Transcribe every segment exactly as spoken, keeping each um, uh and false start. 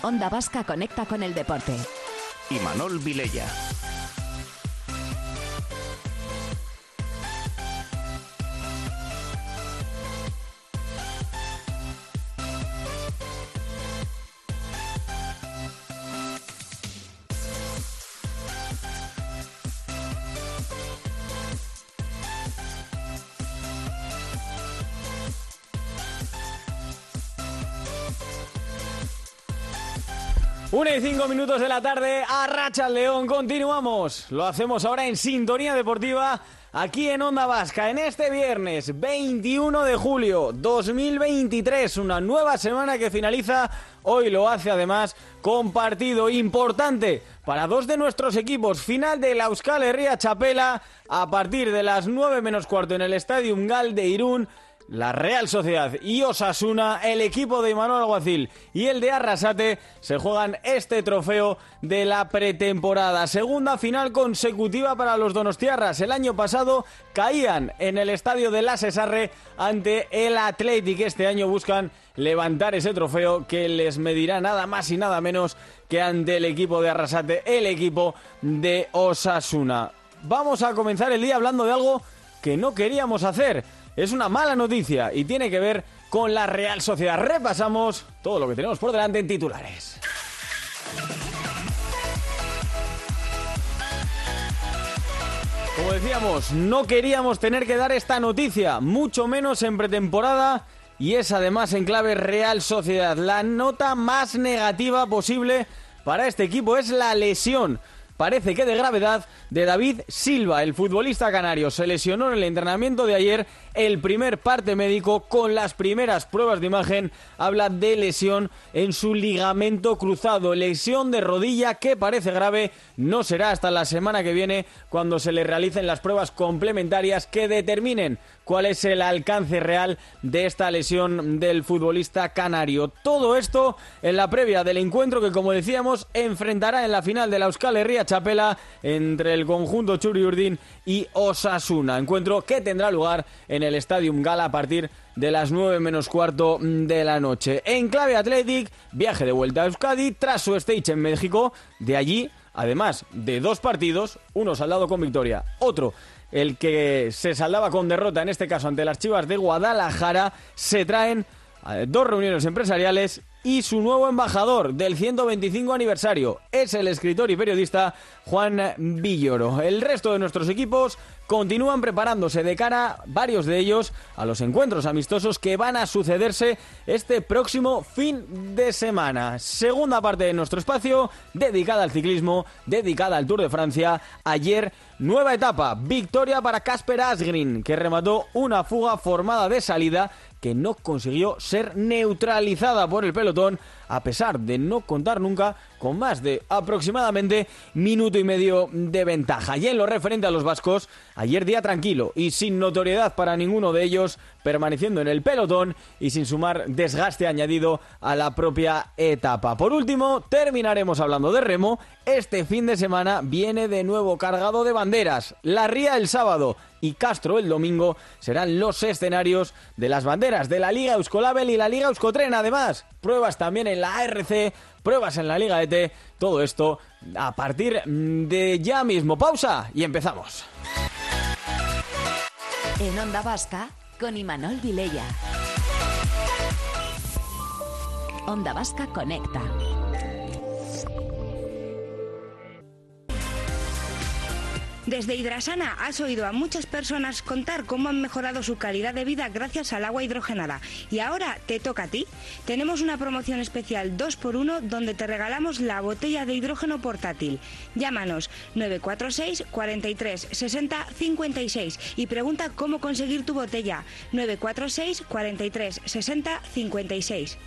Onda Vasca conecta con el deporte. Imanol Vilella. Una y cinco minutos de la tarde, Arracha el León, continuamos. Lo hacemos ahora en Sintonía Deportiva, aquí en Onda Vasca, en este viernes veintiuno de julio dos mil veintitrés, una nueva semana que finaliza. Hoy lo hace además con partido importante para dos de nuestros equipos. Final de la Euskal Herria Txapela a partir de las nueve menos cuarto en el Stadium Gal de Irún. La Real Sociedad y Osasuna, el equipo de Imanol Alguacil y el de Arrasate se juegan este trofeo de la pretemporada. Segunda final consecutiva para los donostiarras. El año pasado caían en el estadio de La Sesarre ante el Athletic. Este año buscan levantar ese trofeo que les medirá nada más y nada menos que ante el equipo de Arrasate, el equipo de Osasuna. Vamos a comenzar el día hablando de algo que no queríamos hacer. Es una mala noticia y tiene que ver con la Real Sociedad. Repasamos todo lo que tenemos por delante en titulares. Como decíamos, no queríamos tener que dar esta noticia, mucho menos en pretemporada, y es además en clave Real Sociedad. La nota más negativa posible para este equipo es la lesión, parece que de gravedad, de David Silva. El futbolista canario se lesionó en el entrenamiento de ayer. El primer parte médico con las primeras pruebas de imagen habla de lesión en su ligamento cruzado, lesión de rodilla que parece grave. No será hasta la semana que viene cuando se le realicen las pruebas complementarias que determinen cuál es el alcance real de esta lesión del futbolista canario. Todo esto en la previa del encuentro que, como decíamos, enfrentará en la final de la Euskal Herria Txapela entre el conjunto Txuri-Urdin y Osasuna. Encuentro que tendrá lugar en el Stadium Gala a partir de las nueve menos cuarto de la noche. En clave Athletic, viaje de vuelta a Euskadi tras su stage en México. De allí, además de dos partidos, uno saldado con victoria, otro el que se saldaba con derrota, en este caso ante las Chivas de Guadalajara, se traen dos reuniones empresariales y su nuevo embajador del ciento veinticinco aniversario es el escritor y periodista Juan Villoro. El resto de nuestros equipos continúan preparándose de cara, varios de ellos, a los encuentros amistosos que van a sucederse este próximo fin de semana. Segunda parte de nuestro espacio, dedicada al ciclismo, dedicada al Tour de Francia. Ayer, nueva etapa, victoria para Kasper Asgreen, que remató una fuga formada de salida que no consiguió ser neutralizada por el pelotón, a pesar de no contar nunca con más de aproximadamente minuto y medio de ventaja. Y en lo referente a los vascos, ayer día tranquilo y sin notoriedad para ninguno de ellos, permaneciendo en el pelotón y sin sumar desgaste añadido a la propia etapa. Por último, terminaremos hablando de remo. Este fin de semana viene de nuevo cargado de banderas. La Ría el sábado y Castro el domingo serán los escenarios de las banderas de la Liga Euskolabel y la Liga Euskotren. Además, pruebas también en la A R C, pruebas en la Liga E T. Todo esto a partir de ya mismo. Pausa y empezamos. En Onda Vasca, con Imanol Vilella. Onda Vasca conecta. Desde Hidrasana has oído a muchas personas contar cómo han mejorado su calidad de vida gracias al agua hidrogenada. Y ahora te toca a ti. Tenemos una promoción especial dos por uno donde te regalamos la botella de hidrógeno portátil. Llámanos nueve cuatro seis, cuarenta y tres, sesenta, cincuenta y seis y pregunta cómo conseguir tu botella. nueve cuatro seis, cuarenta y tres, sesenta, cincuenta y seis.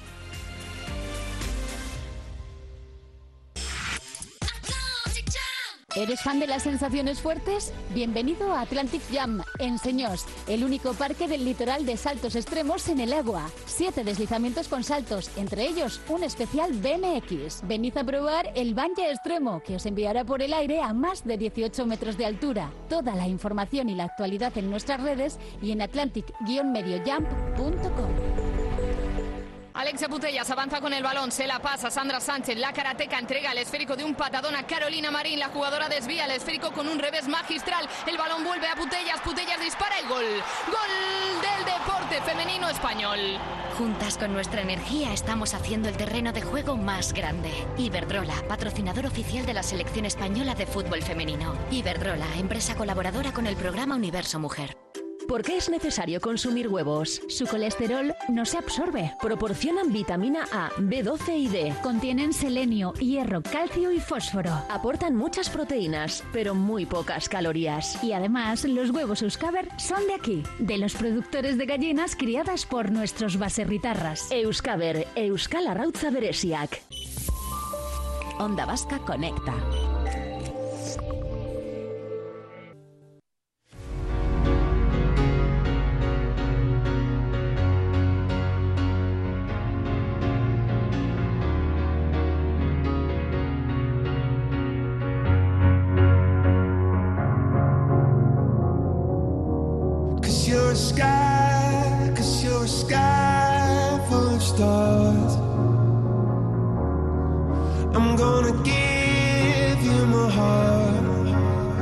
¿Eres fan de las sensaciones fuertes? Bienvenido a Atlantic Jam, en Señors, el único parque del litoral de saltos extremos en el agua. Siete deslizamientos con saltos, entre ellos un especial B M X. Venid a probar el bungee extremo, que os enviará por el aire a más de dieciocho metros de altura. Toda la información y la actualidad en nuestras redes y en atlantic guion medio jump punto com. Alexia Putellas avanza con el balón, se la pasa Sandra Sánchez, la karateca entrega el esférico de un patadón a Carolina Marín, la jugadora desvía el esférico con un revés magistral, el balón vuelve a Putellas, Putellas dispara y gol, gol del deporte femenino español. Juntas con nuestra energía estamos haciendo el terreno de juego más grande. Iberdrola, patrocinador oficial de la selección española de fútbol femenino. Iberdrola, empresa colaboradora con el programa Universo Mujer. ¿Por qué es necesario consumir huevos? Su colesterol no se absorbe. Proporcionan vitamina A, B doce y D. Contienen selenio, hierro, calcio y fósforo. Aportan muchas proteínas, pero muy pocas calorías. Y además, los huevos Euskaber son de aquí, de los productores de gallinas criadas por nuestros baserritarras. Euskaber, Euskal Arrautza Beresiak. Onda Vasca conecta. You're a sky, 'cause you're a sky full of stars. I'm gonna give you my heart.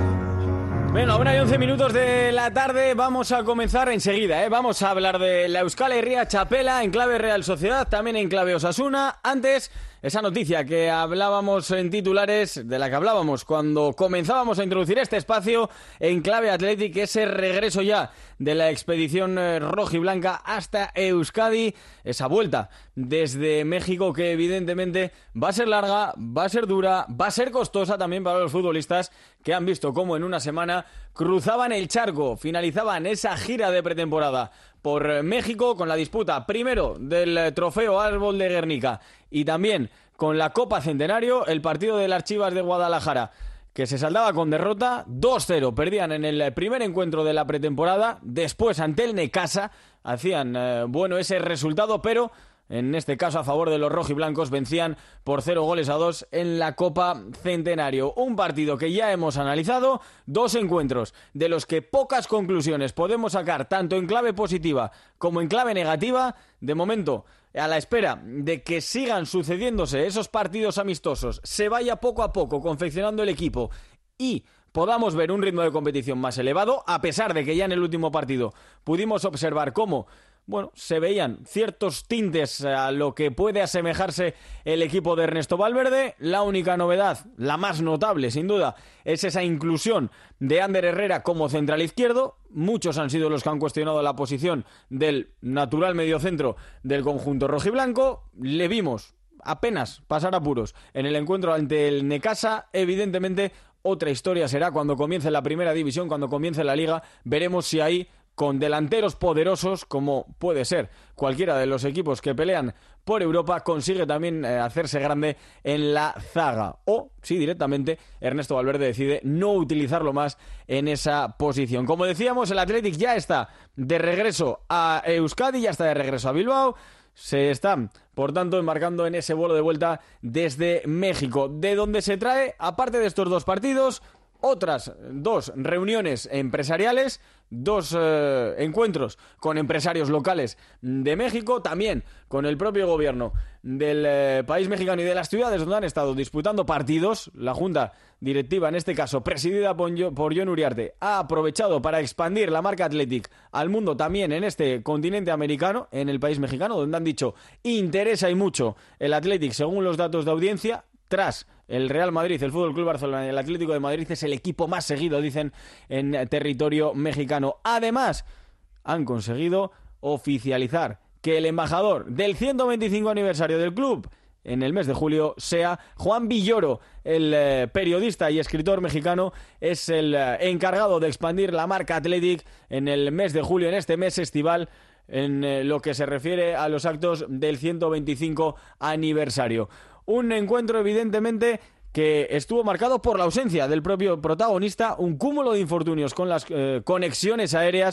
Bueno, ahora hay once minutos de la tarde, vamos a comenzar enseguida, ¿eh? Vamos a hablar de la Euskal Herria Txapela en clave Real Sociedad, también en clave Osasuna. Antes, esa noticia que hablábamos en titulares, de la que hablábamos cuando comenzábamos a introducir este espacio en clave Athletic, ese regreso ya de la expedición eh, rojiblanca hasta Euskadi, esa vuelta desde México que evidentemente va a ser larga, va a ser dura, va a ser costosa también para los futbolistas que han visto cómo en una semana cruzaban el charco, finalizaban esa gira de pretemporada por México con la disputa primero del trofeo Árbol de Guernica y también con la Copa Centenario, el partido de las Chivas de Guadalajara, que se saldaba con derrota, dos cero, perdían en el primer encuentro de la pretemporada, después ante el Necaxa, hacían eh, bueno ese resultado, pero en este caso a favor de los rojiblancos vencían por cero goles a dos en la Copa Centenario. Un partido que ya hemos analizado, dos encuentros de los que pocas conclusiones podemos sacar, tanto en clave positiva como en clave negativa. De momento, a la espera de que sigan sucediéndose esos partidos amistosos, se vaya poco a poco confeccionando el equipo y podamos ver un ritmo de competición más elevado, a pesar de que ya en el último partido pudimos observar cómo bueno, se veían ciertos tintes a lo que puede asemejarse el equipo de Ernesto Valverde. La única novedad, la más notable sin duda, es esa inclusión de Ander Herrera como central izquierdo. Muchos han sido los que han cuestionado la posición del natural mediocentro del conjunto rojiblanco. Le vimos apenas pasar apuros en el encuentro ante el Necaxa. Evidentemente, otra historia será cuando comience la primera división, cuando comience la liga. Veremos si ahí, con delanteros poderosos, como puede ser cualquiera de los equipos que pelean por Europa, consigue también eh, hacerse grande en la zaga. O, si directamente, Ernesto Valverde decide no utilizarlo más en esa posición. Como decíamos, el Athletic ya está de regreso a Euskadi, ya está de regreso a Bilbao. Se están, por tanto, embarcando en ese vuelo de vuelta desde México, de donde se trae, aparte de estos dos partidos, otras dos reuniones empresariales, dos eh, encuentros con empresarios locales de México, también con el propio gobierno del eh, país mexicano y de las ciudades donde han estado disputando partidos. La junta directiva, en este caso presidida por, por Jon Uriarte, ha aprovechado para expandir la marca Athletic al mundo también en este continente americano, en el país mexicano, donde han dicho interesa y mucho el Athletic según los datos de audiencia. Tras el Real Madrid, el Fútbol Club Barcelona y el Atlético de Madrid, es el equipo más seguido, dicen, en territorio mexicano. Además, han conseguido oficializar que el embajador del ciento veinticinco aniversario del club en el mes de julio sea Juan Villoro. El eh, periodista y escritor mexicano es el eh, encargado de expandir la marca Athletic en el mes de julio, en este mes estival, en eh, lo que se refiere a los actos del ciento veinticinco aniversario. Un encuentro, evidentemente, que estuvo marcado por la ausencia del propio protagonista, un cúmulo de infortunios con las eh, conexiones aéreas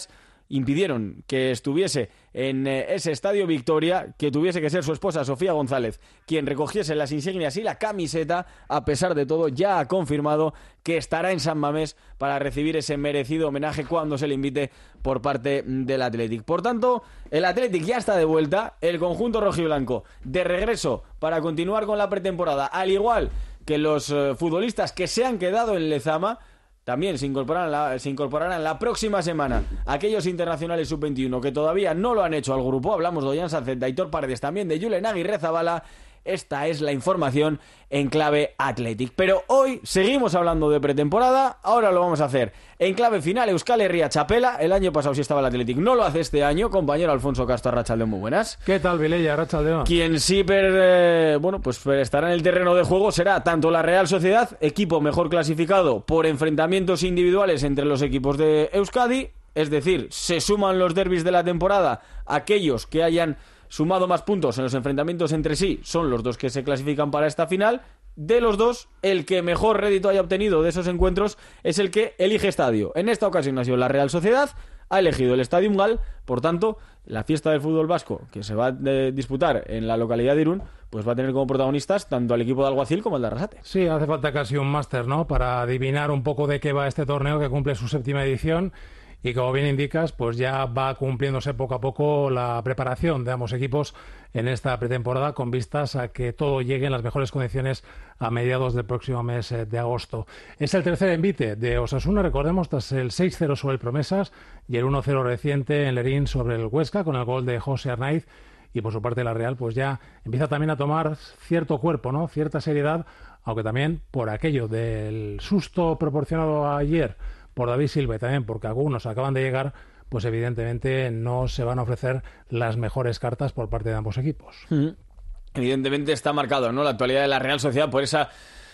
impidieron que estuviese en eh, ese Estadio Victoria, que tuviese que ser su esposa Sofía González quien recogiese las insignias y la camiseta. A pesar de todo, ya ha confirmado que estará en San Mamés para recibir ese merecido homenaje cuando se le invite por parte del Athletic. Por tanto, el Athletic ya está de vuelta, el conjunto rojiblanco de regreso para continuar con la pretemporada, al igual que los eh, futbolistas que se han quedado en Lezama. También se incorporarán, la, se incorporarán la próxima semana aquellos internacionales sub veintiuno que todavía no lo han hecho al grupo. Hablamos de Ollán Sánchez, de Aitor Paredes, también de Julen Aguirrezabala. Esta es la información en clave Athletic. Pero hoy seguimos hablando de pretemporada. Ahora lo vamos a hacer en clave final Euskal Herria Txapela. El año pasado sí estaba el Athletic, no lo hace este año. Compañero Alfonso Castro, arratsaldeon, muy buenas. ¿Qué tal, Vilella? Arratsaldeon. Quien sí per, eh, bueno, pues estará en el terreno de juego será tanto la Real Sociedad, equipo mejor clasificado por enfrentamientos individuales entre los equipos de Euskadi. Es decir, se suman los derbis de la temporada. Aquellos que hayan sumado más puntos en los enfrentamientos entre sí son los dos que se clasifican para esta final. De los dos, el que mejor rédito haya obtenido de esos encuentros es el que elige estadio. En esta ocasión ha sido la Real Sociedad, ha elegido el Estadio Gal. Por tanto, la fiesta del fútbol vasco que se va a disputar en la localidad de Irún, pues va a tener como protagonistas tanto al equipo de Alguacil como al de Arrasate. Sí, hace falta casi un máster, ¿no?, para adivinar un poco de qué va este torneo que cumple su séptima edición. Y como bien indicas, pues ya va cumpliéndose poco a poco la preparación de ambos equipos en esta pretemporada, con vistas a que todo llegue en las mejores condiciones a mediados del próximo mes de agosto. Es el tercer envite de Osasuna, recordemos, tras el seis cero sobre el Promesas y el uno cero reciente en Lerín sobre el Huesca, con el gol de José Arnaiz. Y por su parte la Real pues ya empieza también a tomar cierto cuerpo, ¿no?, cierta seriedad, aunque también por aquello del susto proporcionado ayer por David Silva y también porque algunos acaban de llegar, pues evidentemente no se van a ofrecer las mejores cartas por parte de ambos equipos. Mm. Evidentemente está marcado, ¿no?, la actualidad de la Real Sociedad por esa,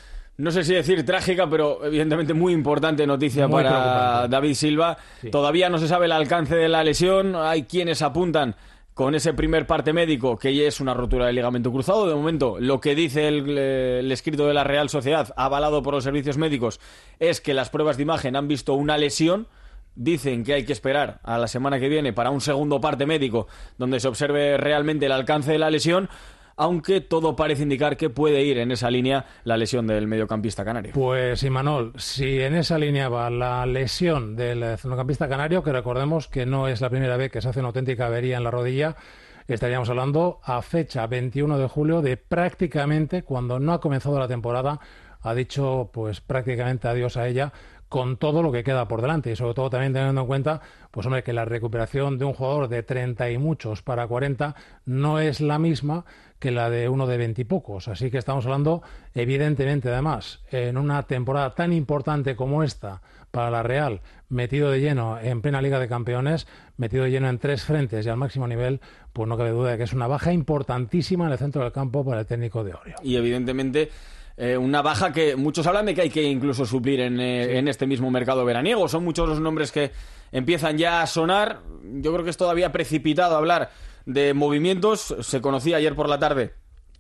no sé si decir trágica, pero evidentemente muy importante noticia muy para David Silva. Sí. Todavía no se sabe el alcance de la lesión. Hay quienes apuntan con ese primer parte médico que ya es una rotura del ligamento cruzado. De momento, lo que dice el, el escrito de la Real Sociedad, avalado por los servicios médicos, es que las pruebas de imagen han visto una lesión. Dicen que hay que esperar a la semana que viene para un segundo parte médico donde se observe realmente el alcance de la lesión, aunque todo parece indicar que puede ir en esa línea la lesión del mediocampista canario. Pues, Imanol, si en esa línea va la lesión del mediocampista canario, que recordemos que no es la primera vez que se hace una auténtica avería en la rodilla, estaríamos hablando a fecha veintiuno de julio de prácticamente, cuando no ha comenzado la temporada, ha dicho pues prácticamente adiós a ella, con todo lo que queda por delante, y sobre todo también teniendo en cuenta, pues hombre, que la recuperación de un jugador de treinta y muchos para cuarenta no es la misma que la de uno de veintipocos. Así que estamos hablando, evidentemente, además, en una temporada tan importante como esta para la Real, metido de lleno en plena Liga de Campeones, metido de lleno en tres frentes y al máximo nivel, pues no cabe duda de que es una baja importantísima en el centro del campo para el técnico de Orio. Y evidentemente Eh, una baja que muchos hablan de que hay que incluso suplir en, eh, sí. en este mismo mercado veraniego. Son muchos los nombres que empiezan ya a sonar. Yo creo que es todavía precipitado hablar de movimientos. Se conocía ayer por la tarde,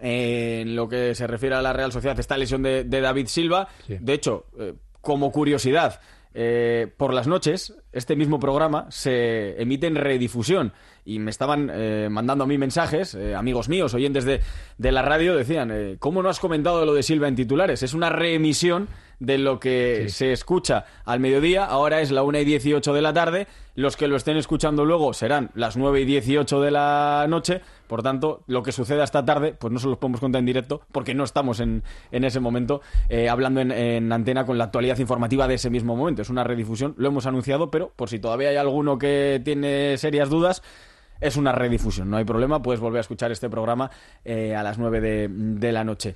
eh, en lo que se refiere a la Real Sociedad, esta lesión de, de David Silva. Sí. De hecho, eh, como curiosidad, eh, por las noches este mismo programa se emite en redifusión. Y me estaban eh, mandando a mí mensajes, eh, amigos míos, oyentes de, de la radio, decían, eh, ¿cómo no has comentado lo de Silva en titulares? Es una reemisión de lo que sí. se escucha al mediodía. Ahora es la una y dieciocho de la tarde. Los que lo estén escuchando luego serán las nueve y dieciocho de la noche. Por tanto, lo que suceda esta tarde, pues no se los podemos contar en directo, porque no estamos en, en ese momento eh, hablando en, en antena con la actualidad informativa de ese mismo momento. Es una redifusión, lo hemos anunciado, pero por si todavía hay alguno que tiene serias dudas, es una redifusión, no hay problema, puedes volver a escuchar este programa eh, a las nueve de, de la noche.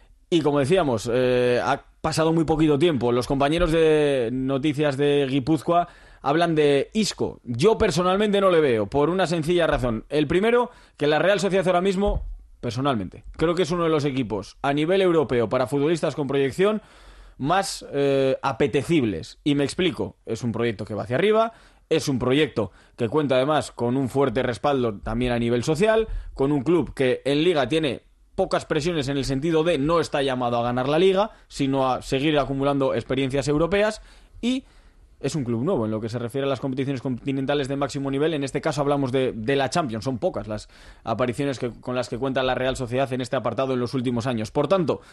Y como decíamos, eh, ha pasado muy poquito tiempo. Los compañeros de Noticias de Guipúzcoa hablan de Isco. Yo personalmente no le veo, por una sencilla razón. El primero, que la Real Sociedad ahora mismo, personalmente, creo que es uno de los equipos a nivel europeo para futbolistas con proyección más eh, apetecibles. Y me explico, es un proyecto que va hacia arriba. Es un proyecto que cuenta además con un fuerte respaldo también a nivel social, con un club que en Liga tiene pocas presiones en el sentido de no está llamado a ganar la Liga, sino a seguir acumulando experiencias europeas, y es un club nuevo en lo que se refiere a las competiciones continentales de máximo nivel. En este caso hablamos de, de la Champions. Son pocas las apariciones que, con las que cuenta la Real Sociedad en este apartado en los últimos años. Por tanto,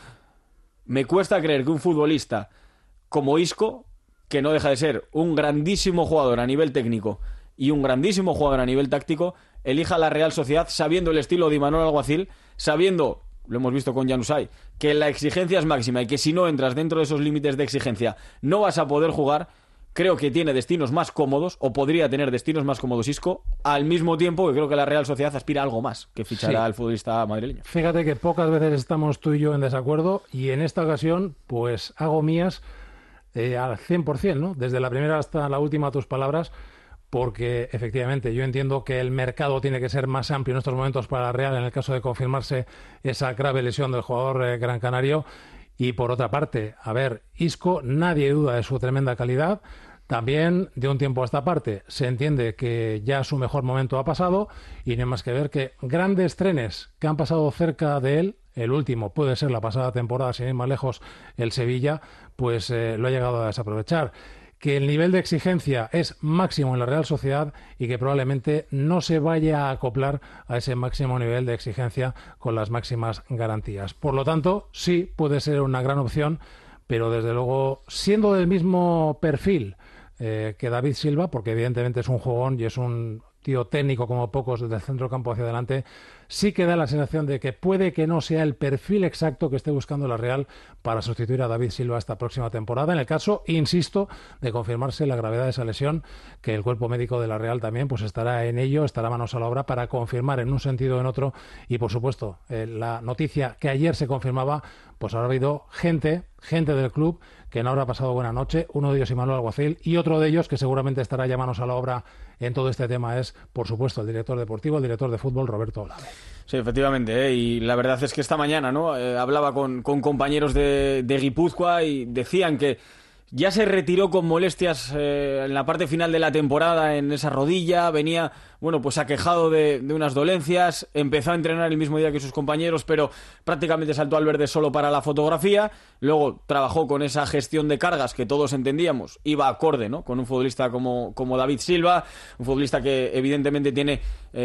me cuesta creer que un futbolista como Isco, que no deja de ser un grandísimo jugador a nivel técnico y un grandísimo jugador a nivel táctico, elija la Real Sociedad sabiendo el estilo de Imanol Alguacil, sabiendo, lo hemos visto con Januzaj, que la exigencia es máxima y que si no entras dentro de esos límites de exigencia no vas a poder jugar. Creo que tiene destinos más cómodos, o podría tener destinos más cómodos Isco, al mismo tiempo que creo que la Real Sociedad aspira a algo más que fichará sí. al futbolista madrileño. Fíjate que pocas veces estamos tú y yo en desacuerdo, y en esta ocasión pues hago mías eh, al cien por ciento, ¿no? Desde la primera hasta la última tus palabras, porque efectivamente yo entiendo que el mercado tiene que ser más amplio en estos momentos para la Real en el caso de confirmarse esa grave lesión del jugador eh, gran canario. Y por otra parte, a ver, Isco, nadie duda de su tremenda calidad. También, de un tiempo a esta parte, se entiende que ya su mejor momento ha pasado y no hay más que ver que grandes trenes que han pasado cerca de él, el último puede ser la pasada temporada, sin ir más lejos, el Sevilla, pues eh, lo ha llegado a desaprovechar. Que el nivel de exigencia es máximo en la Real Sociedad y que probablemente no se vaya a acoplar a ese máximo nivel de exigencia con las máximas garantías. Por lo tanto, sí puede ser una gran opción, pero desde luego, siendo del mismo perfil eh, que David Silva, porque evidentemente es un jugón y es un tío técnico como pocos desde el centro campo hacia adelante, sí que da la sensación de que puede que no sea el perfil exacto que esté buscando la Real para sustituir a David Silva esta próxima temporada. En el caso, insisto, de confirmarse la gravedad de esa lesión, que el cuerpo médico de la Real también pues estará en ello, estará manos a la obra para confirmar en un sentido o en otro. Y por supuesto, eh, la noticia que ayer se confirmaba, pues habrá habido gente, gente del club que no habrá pasado buena noche, uno de ellos Imanol Alguacil, y otro de ellos que seguramente estará ya manos a la obra en todo este tema es, por supuesto, el director deportivo, el director de fútbol, Roberto Olave. Sí, efectivamente, ¿eh? Y la verdad es que esta mañana, ¿no? Eh, hablaba con, con compañeros de, de Guipúzcoa y decían que ya se retiró con molestias eh, en la parte final de la temporada en esa rodilla, venía, bueno, pues aquejado de, de unas dolencias, empezó a entrenar el mismo día que sus compañeros, pero prácticamente saltó al verde solo para la fotografía, luego trabajó con esa gestión de cargas que todos entendíamos, iba acorde, ¿no? Con un futbolista como, como David Silva, un futbolista que evidentemente tiene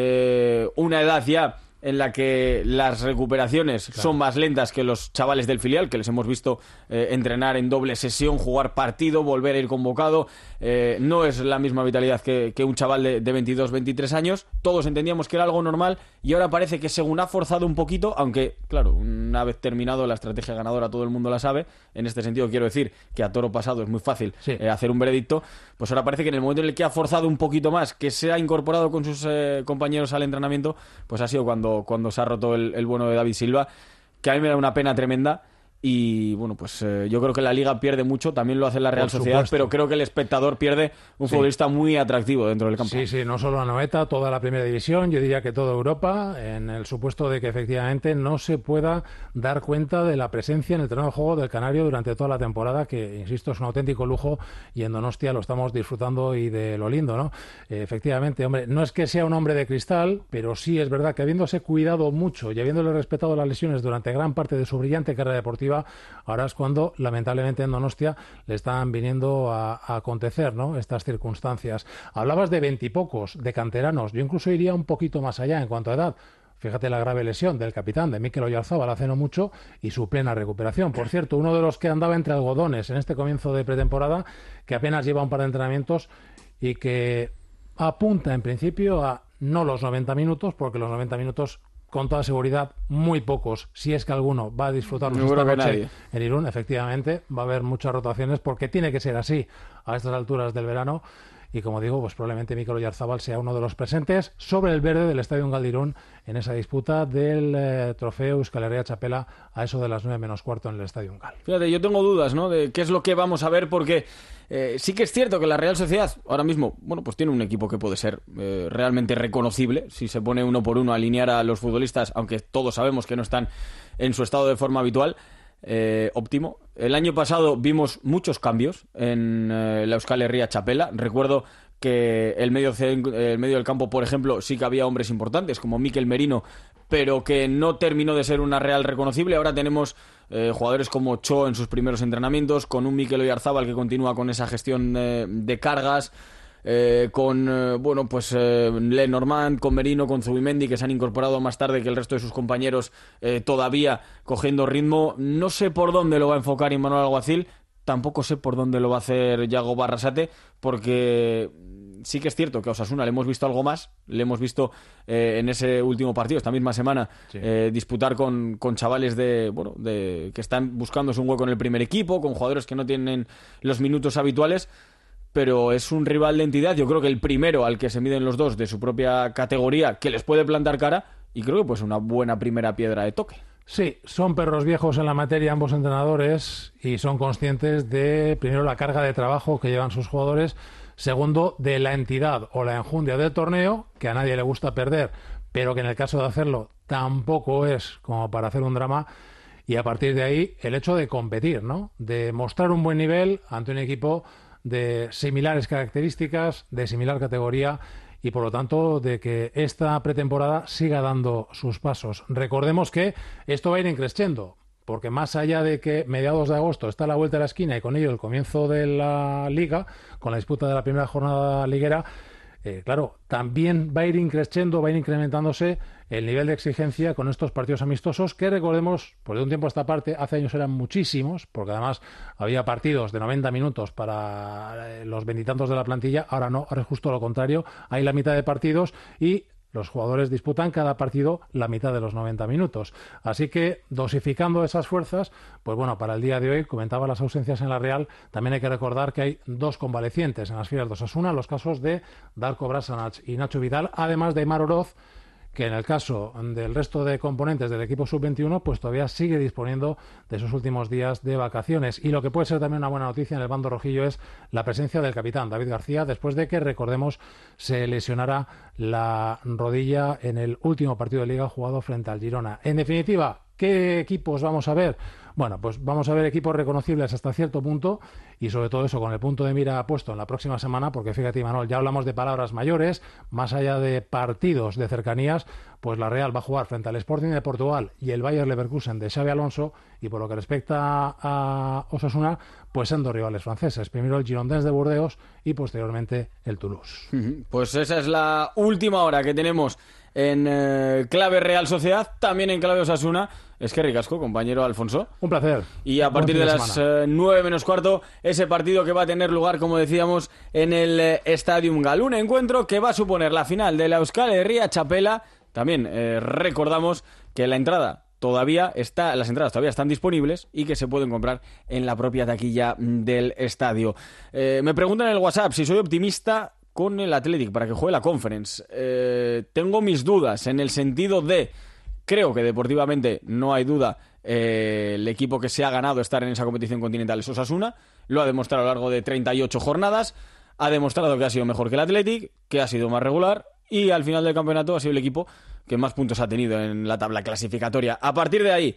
eh, una edad ya en la que las recuperaciones claro. son más lentas que los chavales del filial, que les hemos visto eh, entrenar en doble sesión, jugar partido, volver a ir convocado. Eh, no es la misma vitalidad que, que un chaval de, de veintidós, veintitrés años. Todos entendíamos que era algo normal y ahora parece que según ha forzado un poquito, aunque, claro, una vez terminado la estrategia ganadora todo el mundo la sabe. En este sentido quiero decir que a toro pasado es muy fácil sí. eh, hacer un veredicto. Pues ahora parece que en el momento en el que ha forzado un poquito más, que se ha incorporado con sus eh, compañeros al entrenamiento, pues ha sido cuando cuando se ha roto el, el bueno de David Silva, que a mí me da una pena tremenda. Y bueno, pues eh, yo creo que la Liga pierde mucho, también lo hace la Real Sociedad, pero creo que el espectador pierde un sí. futbolista muy atractivo dentro del campo. Sí, sí, no solo la Noeta, toda la primera división, yo diría que toda Europa, en el supuesto de que efectivamente no se pueda dar cuenta de la presencia en el terreno de juego del Canario durante toda la temporada, que, insisto, es un auténtico lujo y en Donostia lo estamos disfrutando y de lo lindo, ¿no? Eh, efectivamente, hombre, no es que sea un hombre de cristal, pero sí es verdad que habiéndose cuidado mucho y habiéndole respetado las lesiones durante gran parte de su brillante carrera deportiva, ahora es cuando lamentablemente en Donostia le están viniendo a, a acontecer, ¿no? Estas circunstancias. Hablabas de veintipocos, de canteranos, yo incluso iría un poquito más allá en cuanto a edad. Fíjate la grave lesión del capitán, de Mikel Oyarzábal, hace no mucho, y su plena recuperación. Por cierto, uno de los que andaba entre algodones en este comienzo de pretemporada, que apenas lleva un par de entrenamientos y que apunta en principio a no los noventa minutos, porque los noventa minutos con toda seguridad, muy pocos, si es que alguno va a disfrutarlos no esta noche en Irún. Efectivamente, va a haber muchas rotaciones porque tiene que ser así a estas alturas del verano. Y como digo, pues probablemente Mikel Oyarzábal sea uno de los presentes sobre el verde del Estadio Galdirún en esa disputa del eh, trofeo Euskal Herria Txapela a eso de las nueve menos cuarto en el Estadio Gal. Fíjate, yo tengo dudas, ¿no?, de qué es lo que vamos a ver, porque eh, sí que es cierto que la Real Sociedad ahora mismo, bueno, pues tiene un equipo que puede ser eh, realmente reconocible si se pone uno por uno a alinear a los futbolistas, aunque todos sabemos que no están en su estado de forma habitual. Eh, óptimo. El año pasado vimos muchos cambios en eh, la Euskal Herria Txapela. Recuerdo que el medio, el medio del campo, por ejemplo, sí que había hombres importantes como Mikel Merino, pero que no terminó de ser una Real reconocible. Ahora tenemos eh, jugadores como Cho en sus primeros entrenamientos, con un Mikel Oyarzabal que continúa con esa gestión eh, de cargas, eh, con eh, bueno pues eh, Lenormand, con Merino, con Zubimendi, que se han incorporado más tarde que el resto de sus compañeros, eh, todavía cogiendo ritmo. No sé por dónde lo va a enfocar Imanol Alguacil, tampoco sé por dónde lo va a hacer Yago Barrasate, porque sí que es cierto que a Osasuna le hemos visto algo más, le hemos visto eh, en ese último partido, esta misma semana, sí. eh, disputar con, con chavales de bueno de que están buscándose un hueco en el primer equipo, con jugadores que no tienen los minutos habituales, pero es un rival de entidad, yo creo que el primero al que se miden los dos de su propia categoría, que les puede plantar cara, y creo que pues una buena primera piedra de toque. Sí, son perros viejos en la materia ambos entrenadores y son conscientes de, primero, la carga de trabajo que llevan sus jugadores, segundo, de la entidad o la enjundia del torneo, que a nadie le gusta perder, pero que en el caso de hacerlo tampoco es como para hacer un drama, y a partir de ahí el hecho de competir, ¿no? De mostrar un buen nivel ante un equipo de similares características, de similar categoría, y por lo tanto de que esta pretemporada siga dando sus pasos. Recordemos que esto va a ir increciendo, porque más allá de que mediados de agosto está a la vuelta de la esquina y con ello el comienzo de la Liga, con la disputa de la primera jornada liguera, eh, claro, también va a ir increciendo, va a ir incrementándose el nivel de exigencia con estos partidos amistosos que, recordemos, pues de un tiempo a esta parte, hace años eran muchísimos, porque además había partidos de noventa minutos para los veintitantos de la plantilla, ahora no, ahora es justo lo contrario, hay la mitad de partidos y los jugadores disputan cada partido la mitad de los noventa minutos. Así que, dosificando esas fuerzas, pues bueno, para el día de hoy, comentaba las ausencias en la Real, también hay que recordar que hay dos convalecientes en las filas de Osasuna, los casos de Darko Brasanac y Nacho Vidal, además de Aimar Oroz, que en el caso del resto de componentes del equipo sub veintiuno, pues todavía sigue disponiendo de sus últimos días de vacaciones. Y lo que puede ser también una buena noticia en el bando rojillo es la presencia del capitán David García, después de que, recordemos, se lesionara la rodilla en el último partido de Liga jugado frente al Girona. En definitiva, ¿qué equipos vamos a ver? Bueno, pues vamos a ver equipos reconocibles hasta cierto punto y sobre todo eso con el punto de mira puesto en la próxima semana, porque fíjate, Imanol, ya hablamos de palabras mayores, más allá de partidos de cercanías, pues la Real va a jugar frente al Sporting de Portugal y el Bayer Leverkusen de Xabi Alonso, y por lo que respecta a Osasuna, pues son dos rivales franceses, primero el Girondins de Burdeos y posteriormente el Toulouse. Pues esa es la última hora que tenemos en eh, clave Real Sociedad, también en clave Osasuna. Es que ricasco, compañero Alfonso. Un placer. Y a partir de, de las eh, nueve menos cuarto, ese partido que va a tener lugar, como decíamos, en el eh, Stadium Gal. Un encuentro que va a suponer la final de la Euskal Herria Txapela. También eh, recordamos que la entrada todavía está, las entradas todavía están disponibles y que se pueden comprar en la propia taquilla del estadio. Eh, me preguntan en el WhatsApp si soy optimista con el Athletic para que juegue la Conference. Eh, tengo mis dudas en el sentido de, creo que deportivamente no hay duda, eh, el equipo que se ha ganado estar en esa competición continental es Osasuna, lo ha demostrado a lo largo de treinta y ocho jornadas, ha demostrado que ha sido mejor que el Athletic, que ha sido más regular y al final del campeonato ha sido el equipo que más puntos ha tenido en la tabla clasificatoria. A partir de ahí,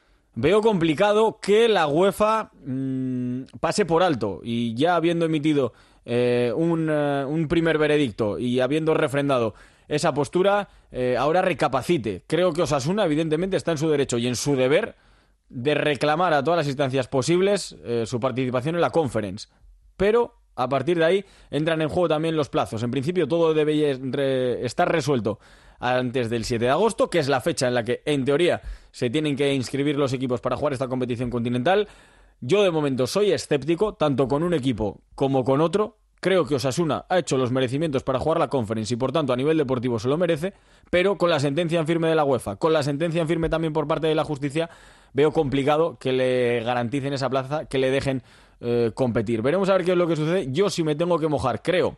veo complicado que la UEFA mmm, pase por alto y ya habiendo emitido eh, un, uh, un primer veredicto y habiendo refrendado esa postura, eh, ahora recapacite. Creo que Osasuna evidentemente está en su derecho y en su deber de reclamar a todas las instancias posibles eh, su participación en la Conference. Pero a partir de ahí entran en juego también los plazos. En principio todo debe re- estar resuelto antes del siete de agosto, que es la fecha en la que, en teoría, se tienen que inscribir los equipos para jugar esta competición continental. Yo, de momento, soy escéptico, tanto con un equipo como con otro. Creo que Osasuna ha hecho los merecimientos para jugar la Conference y, por tanto, a nivel deportivo se lo merece, pero con la sentencia en firme de la UEFA, con la sentencia en firme también por parte de la justicia, veo complicado que le garanticen esa plaza, que le dejen eh, competir. Veremos a ver qué es lo que sucede. Yo, si me tengo que mojar, creo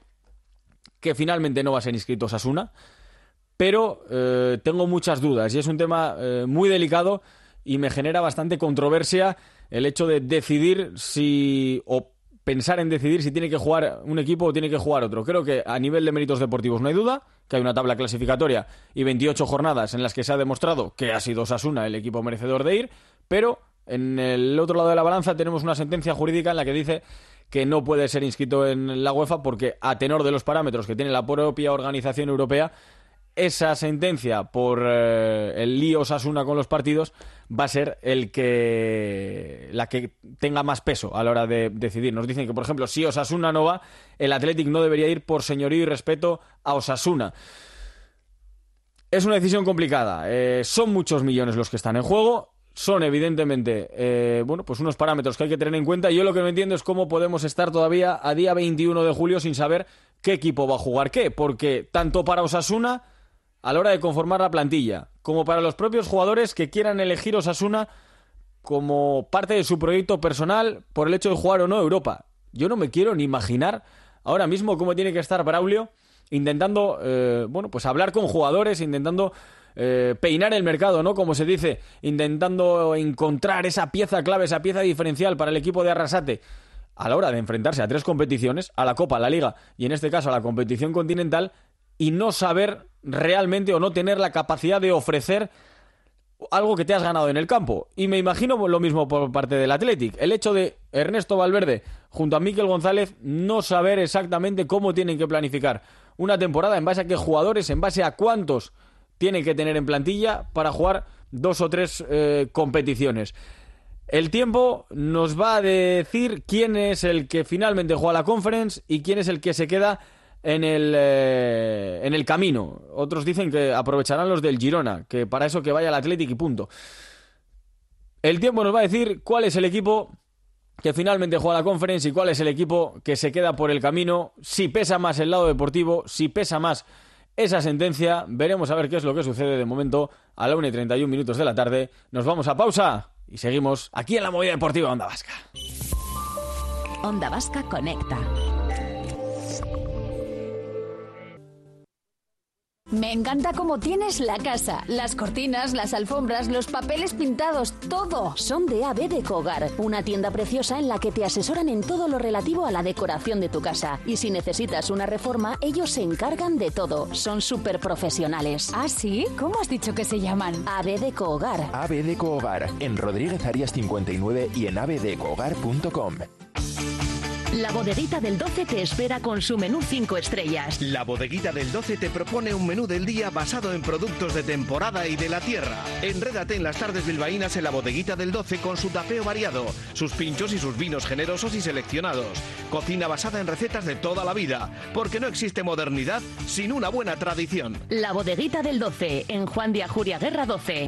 que finalmente no va a ser inscrito Osasuna, pero eh, tengo muchas dudas y es un tema eh, muy delicado y me genera bastante controversia el hecho de decidir si, o pensar en decidir si tiene que jugar un equipo o tiene que jugar otro. Creo que a nivel de méritos deportivos no hay duda, que hay una tabla clasificatoria y veintiocho jornadas en las que se ha demostrado que ha sido Osasuna el equipo merecedor de ir, pero en el otro lado de la balanza tenemos una sentencia jurídica en la que dice que no puede ser inscrito en la UEFA porque, a tenor de los parámetros que tiene la propia organización europea, esa sentencia por eh, el lío Osasuna con los partidos va a ser el que la que tenga más peso a la hora de decidir. Nos dicen que, por ejemplo, si Osasuna no va, el Athletic no debería ir por señorío y respeto a Osasuna. Es una decisión complicada. Eh, son muchos millones los que están en juego. Son, evidentemente, eh, bueno, pues unos parámetros que hay que tener en cuenta. Yo lo que no entiendo es cómo podemos estar todavía a día veintiuno de julio sin saber qué equipo va a jugar qué. Porque tanto para Osasuna, a la hora de conformar la plantilla, como para los propios jugadores que quieran elegir Osasuna como parte de su proyecto personal por el hecho de jugar o no Europa. Yo no me quiero ni imaginar ahora mismo cómo tiene que estar Braulio intentando, eh, bueno, pues hablar con jugadores, intentando eh, peinar el mercado, ¿no? Como se dice, intentando encontrar esa pieza clave, esa pieza diferencial para el equipo de Arrasate a la hora de enfrentarse a tres competiciones, a la Copa, a la Liga y en este caso a la competición continental, y no saber realmente o no tener la capacidad de ofrecer algo que te has ganado en el campo. Y me imagino lo mismo por parte del Athletic. El hecho de Ernesto Valverde junto a Mikel González no saber exactamente cómo tienen que planificar una temporada, en base a qué jugadores, en base a cuántos tienen que tener en plantilla para jugar dos o tres eh, competiciones. El tiempo nos va a decir quién es el que finalmente juega la Conference y quién es el que se queda en el, eh, en el camino. Otros dicen que aprovecharán los del Girona, que para eso que vaya el Athletic y punto. El tiempo nos va a decir cuál es el equipo que finalmente juega la Conference y cuál es el equipo que se queda por el camino, si pesa más el lado deportivo, si pesa más esa sentencia. Veremos a ver qué es lo que sucede. De momento, a la una y treinta y un minutos de la tarde, nos vamos a pausa y seguimos aquí en la Movida Deportiva Onda Vasca. Onda Vasca Conecta. Me encanta cómo tienes la casa. Las cortinas, las alfombras, los papeles pintados, todo. Son de A B Deco Hogar, una tienda preciosa en la que te asesoran en todo lo relativo a la decoración de tu casa. Y si necesitas una reforma, ellos se encargan de todo. Son súper profesionales. ¿Ah, sí? ¿Cómo has dicho que se llaman? A B Deco Hogar. A B Deco Hogar, en Rodríguez Arias cincuenta y nueve y en a b deco hogar punto com. La Bodeguita del doce te espera con su menú cinco estrellas. La Bodeguita del doce te propone un menú del día basado en productos de temporada y de la tierra. Enrédate en las tardes bilbaínas en la Bodeguita del doce con su tapeo variado, sus pinchos y sus vinos generosos y seleccionados. Cocina basada en recetas de toda la vida, porque no existe modernidad sin una buena tradición. La Bodeguita del doce, en Juan de Ajuria Guerra doce.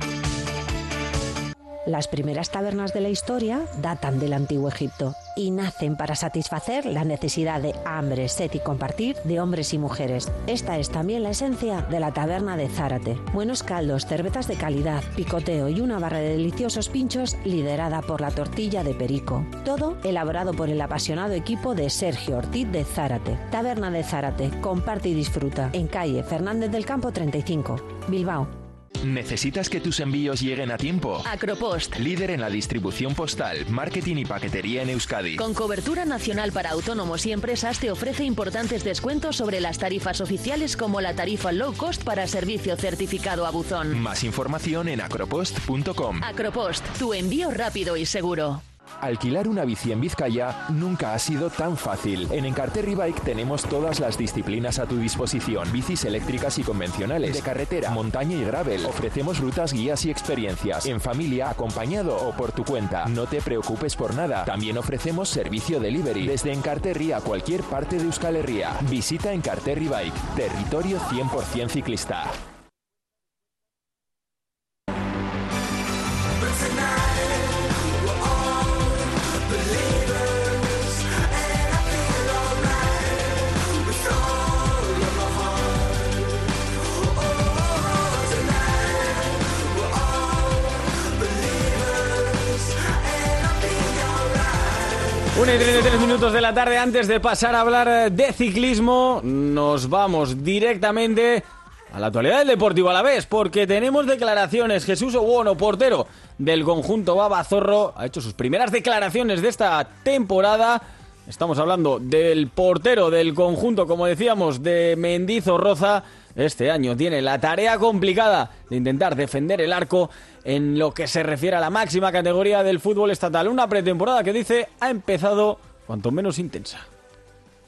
Las primeras tabernas de la historia datan del Antiguo Egipto y nacen para satisfacer la necesidad de hambre, sed y compartir de hombres y mujeres. Esta es también la esencia de la taberna de Zárate. Buenos caldos, cervezas de calidad, picoteo y una barra de deliciosos pinchos liderada por la tortilla de Perico. Todo elaborado por el apasionado equipo de Sergio Ortiz de Zárate. Taberna de Zárate, comparte y disfruta. En calle Fernández del Campo treinta y cinco, Bilbao. ¿Necesitas que tus envíos lleguen a tiempo? Acropost. Líder en la distribución postal, marketing y paquetería en Euskadi. Con cobertura nacional para autónomos y empresas, te ofrece importantes descuentos sobre las tarifas oficiales, como la tarifa low cost para servicio certificado a buzón. Más información en acropost punto com. Acropost, tu envío rápido y seguro. Alquilar una bici en Vizcaya nunca ha sido tan fácil. En Encarterri Bike tenemos todas las disciplinas a tu disposición. Bicis eléctricas y convencionales, de carretera, montaña y gravel. Ofrecemos rutas, guías y experiencias. En familia, acompañado o por tu cuenta. No te preocupes por nada. También ofrecemos servicio delivery desde Encarterri a cualquier parte de Euskal Herria. Visita Encarterri Bike, territorio cien por ciento ciclista. una y treinta y tres minutos de la tarde. Antes de pasar a hablar de ciclismo, nos vamos directamente a la actualidad del Deportivo Alavés, porque tenemos declaraciones. Jesús Obuono, portero del conjunto Babazorro, ha hecho sus primeras declaraciones de esta temporada. Estamos hablando del portero del conjunto, como decíamos, de Mendizorroza. Este año tiene la tarea complicada de intentar defender el arco en lo que se refiere a la máxima categoría del fútbol estatal. Una pretemporada que, dice, ha empezado cuanto menos intensa.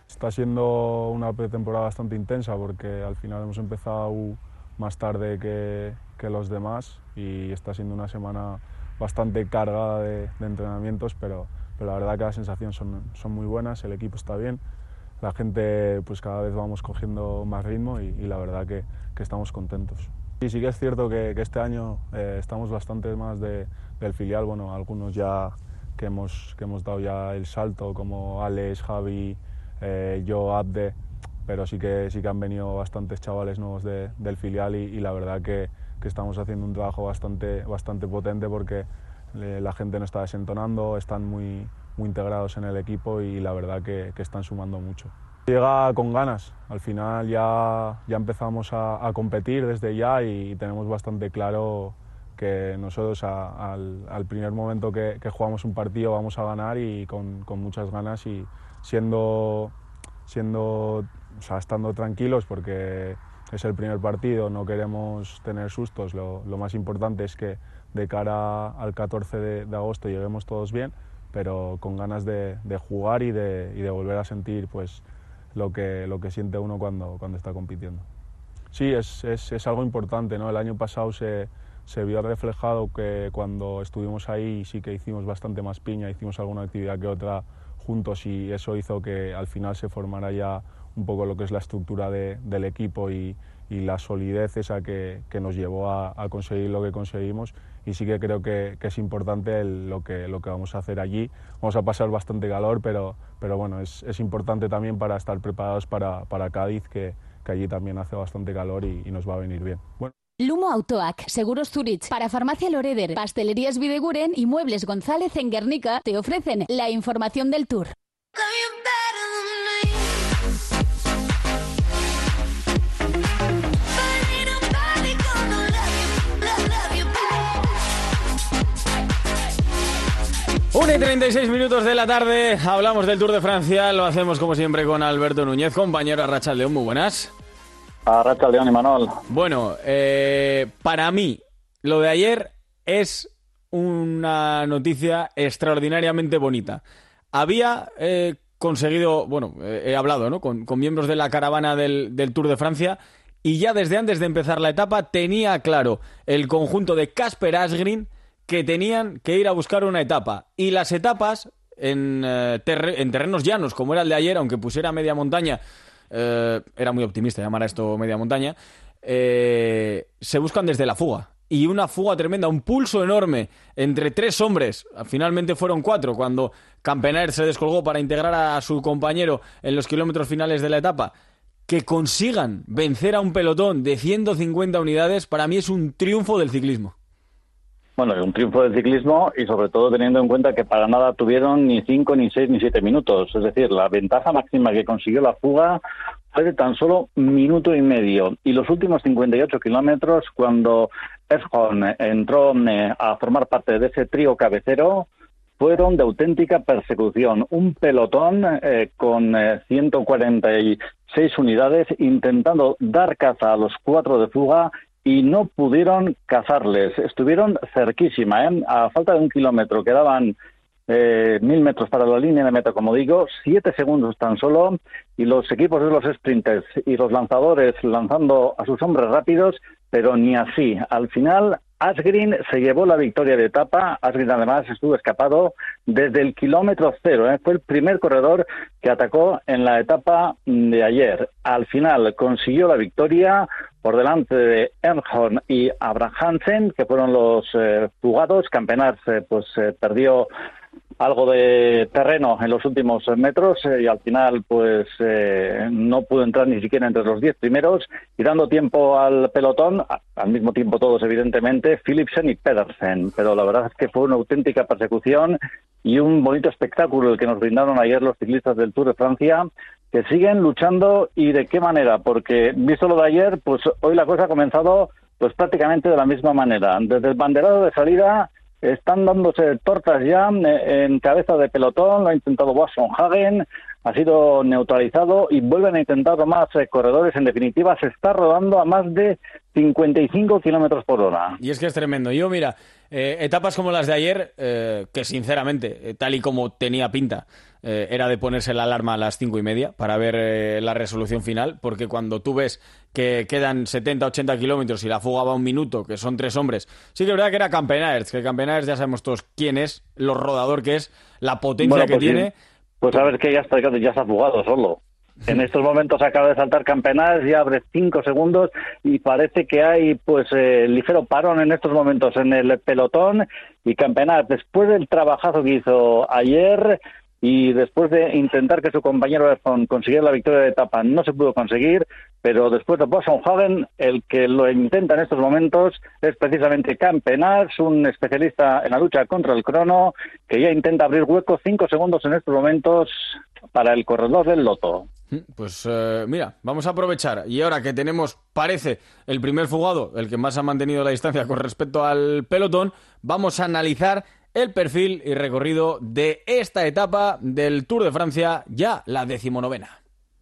Está siendo una pretemporada bastante intensa porque al final hemos empezado más tarde que, que los demás y está siendo una semana bastante cargada de, de entrenamientos, pero, pero la verdad que las sensaciones son, son muy buenas, el equipo está bien, la gente pues cada vez vamos cogiendo más ritmo y, y la verdad que, que estamos contentos. Y sí que es cierto que, que este año eh, estamos bastante más de, del filial, bueno, algunos ya que hemos, que hemos dado ya el salto, como Alex, Javi, eh, yo, Abde, pero sí que, sí que han venido bastantes chavales nuevos de, del filial y, y la verdad que, que estamos haciendo un trabajo bastante, bastante potente porque eh, la gente no está desentonando, están muy, muy integrados en el equipo y la verdad que, que están sumando mucho. Llega con ganas, al final ya, ya empezamos a, a competir desde ya y tenemos bastante claro que nosotros a, al, al primer momento que, que jugamos un partido vamos a ganar y con, con muchas ganas y siendo, siendo, o sea, estando tranquilos porque es el primer partido, no queremos tener sustos, lo, lo más importante es que de cara al catorce de, de agosto lleguemos todos bien, pero con ganas de, de jugar y de, y de volver a sentir pues, lo, que, lo que siente uno cuando, cuando está compitiendo. Sí, es, es, es algo importante, ¿no? El año pasado se, se vio reflejado que cuando estuvimos ahí sí que hicimos bastante más piña, hicimos alguna actividad que otra juntos y eso hizo que al final se formara ya un poco lo que es la estructura de, del equipo y, y la solidez esa que, que nos llevó a, a conseguir lo que conseguimos y sí que creo que, que es importante el, lo, que, lo que vamos a hacer allí. Vamos a pasar bastante calor, pero, pero bueno, es, es importante también para estar preparados para, para Cádiz, que, que allí también hace bastante calor y, y nos va a venir bien. Bueno. Lumo Autoac, Seguros Zurich, para Farmacia Loreder, Pastelerías Bideguren y Muebles González en Guernica te ofrecen la información del Tour. una y treinta y seis minutos de la tarde, hablamos del Tour de Francia, lo hacemos como siempre con Alberto Núñez, compañero Arratsaldeon, muy buenas. Arratsaldeon y Manol. Bueno, eh, para mí, lo de ayer es una noticia extraordinariamente bonita. Había eh, conseguido, bueno, eh, he hablado ¿no? con, con miembros de la caravana del, del Tour de Francia y ya desde antes de empezar la etapa tenía claro el conjunto de Kasper Asgreen que tenían que ir a buscar una etapa. Y las etapas en, eh, terre- en terrenos llanos, como era el de ayer, aunque pusiera media montaña, eh, era muy optimista llamar a esto media montaña, eh, se buscan desde la fuga. Y una fuga tremenda, un pulso enorme entre tres hombres. Finalmente fueron cuatro cuando Campenaert se descolgó para integrar a su compañero en los kilómetros finales de la etapa. Que consigan vencer a un pelotón de ciento cincuenta unidades, para mí es un triunfo del ciclismo. Bueno, es un triunfo del ciclismo y sobre todo teniendo en cuenta que para nada tuvieron ni cinco, ni seis, ni siete minutos. Es decir, la ventaja máxima que consiguió la fuga fue de tan solo minuto y medio. Y los últimos cincuenta y ocho kilómetros, cuando Eschborn entró a formar parte de ese trío cabecero, fueron de auténtica persecución. Un pelotón eh, con eh, ciento cuarenta y seis unidades intentando dar caza a los cuatro de fuga y no pudieron cazarles. Estuvieron cerquísima, ¿eh? A falta de un kilómetro, quedaban eh, mil metros para la línea de meta, como digo, siete segundos tan solo, y los equipos de los sprinters y los lanzadores lanzando a sus hombres rápidos, pero ni así. Al final, Asgreen se llevó la victoria de etapa. Asgreen además estuvo escapado desde el kilómetro cero, ¿eh? Fue el primer corredor que atacó en la etapa de ayer. Al final consiguió la victoria por delante de Eschborn y Abraham Hansen, que fueron los eh, fugados. Campenaert eh, pues eh, perdió algo de terreno en los últimos metros eh, y al final pues eh, no pudo entrar ni siquiera entre los diez primeros y dando tiempo al pelotón, al mismo tiempo todos evidentemente, Philipsen y Pedersen, pero la verdad es que fue una auténtica persecución y un bonito espectáculo el que nos brindaron ayer los ciclistas del Tour de Francia, que siguen luchando. ¿Y de qué manera? Porque visto lo de ayer, pues hoy la cosa ha comenzado pues prácticamente de la misma manera. Desde el banderado de salida están dándose tortas ya en cabeza de pelotón, lo ha intentado Boasson Hagen, ha sido neutralizado y vuelven a intentarlo más eh, corredores. En definitiva, se está rodando a más de cincuenta y cinco kilómetros por hora. Y es que es tremendo. Yo, mira, eh, etapas como las de ayer, eh, que sinceramente, eh, tal y como tenía pinta, eh, era de ponerse la alarma a las cinco y media para ver eh, la resolución final, porque cuando tú ves que quedan setenta, ochenta kilómetros y la fuga va un minuto, que son tres hombres, sí que es verdad que era Campenaerts, que Campenaerts ya sabemos todos quién es, lo rodador que es, la potencia bueno, que pues tiene. Sí. Pues sabes que ya está, ya se ha fugado solo. En estos momentos acaba de saltar Campenaerts, ya abre cinco segundos y parece que hay pues eh, ligero parón en estos momentos en el pelotón. Y Campenaerts, después del trabajazo que hizo ayer y después de intentar que su compañero Aerson consiguiera la victoria de etapa, no se pudo conseguir, pero después de Boasson-Hagen, el que lo intenta en estos momentos es precisamente Campenaerts, un especialista en la lucha contra el crono, que ya intenta abrir hueco cinco segundos en estos momentos para el corredor del Lotto. Pues eh, mira, vamos a aprovechar. Y ahora que tenemos, parece, el primer fugado, el que más ha mantenido la distancia con respecto al pelotón, vamos a analizar el perfil y recorrido de esta etapa del Tour de Francia, ya la decimonovena.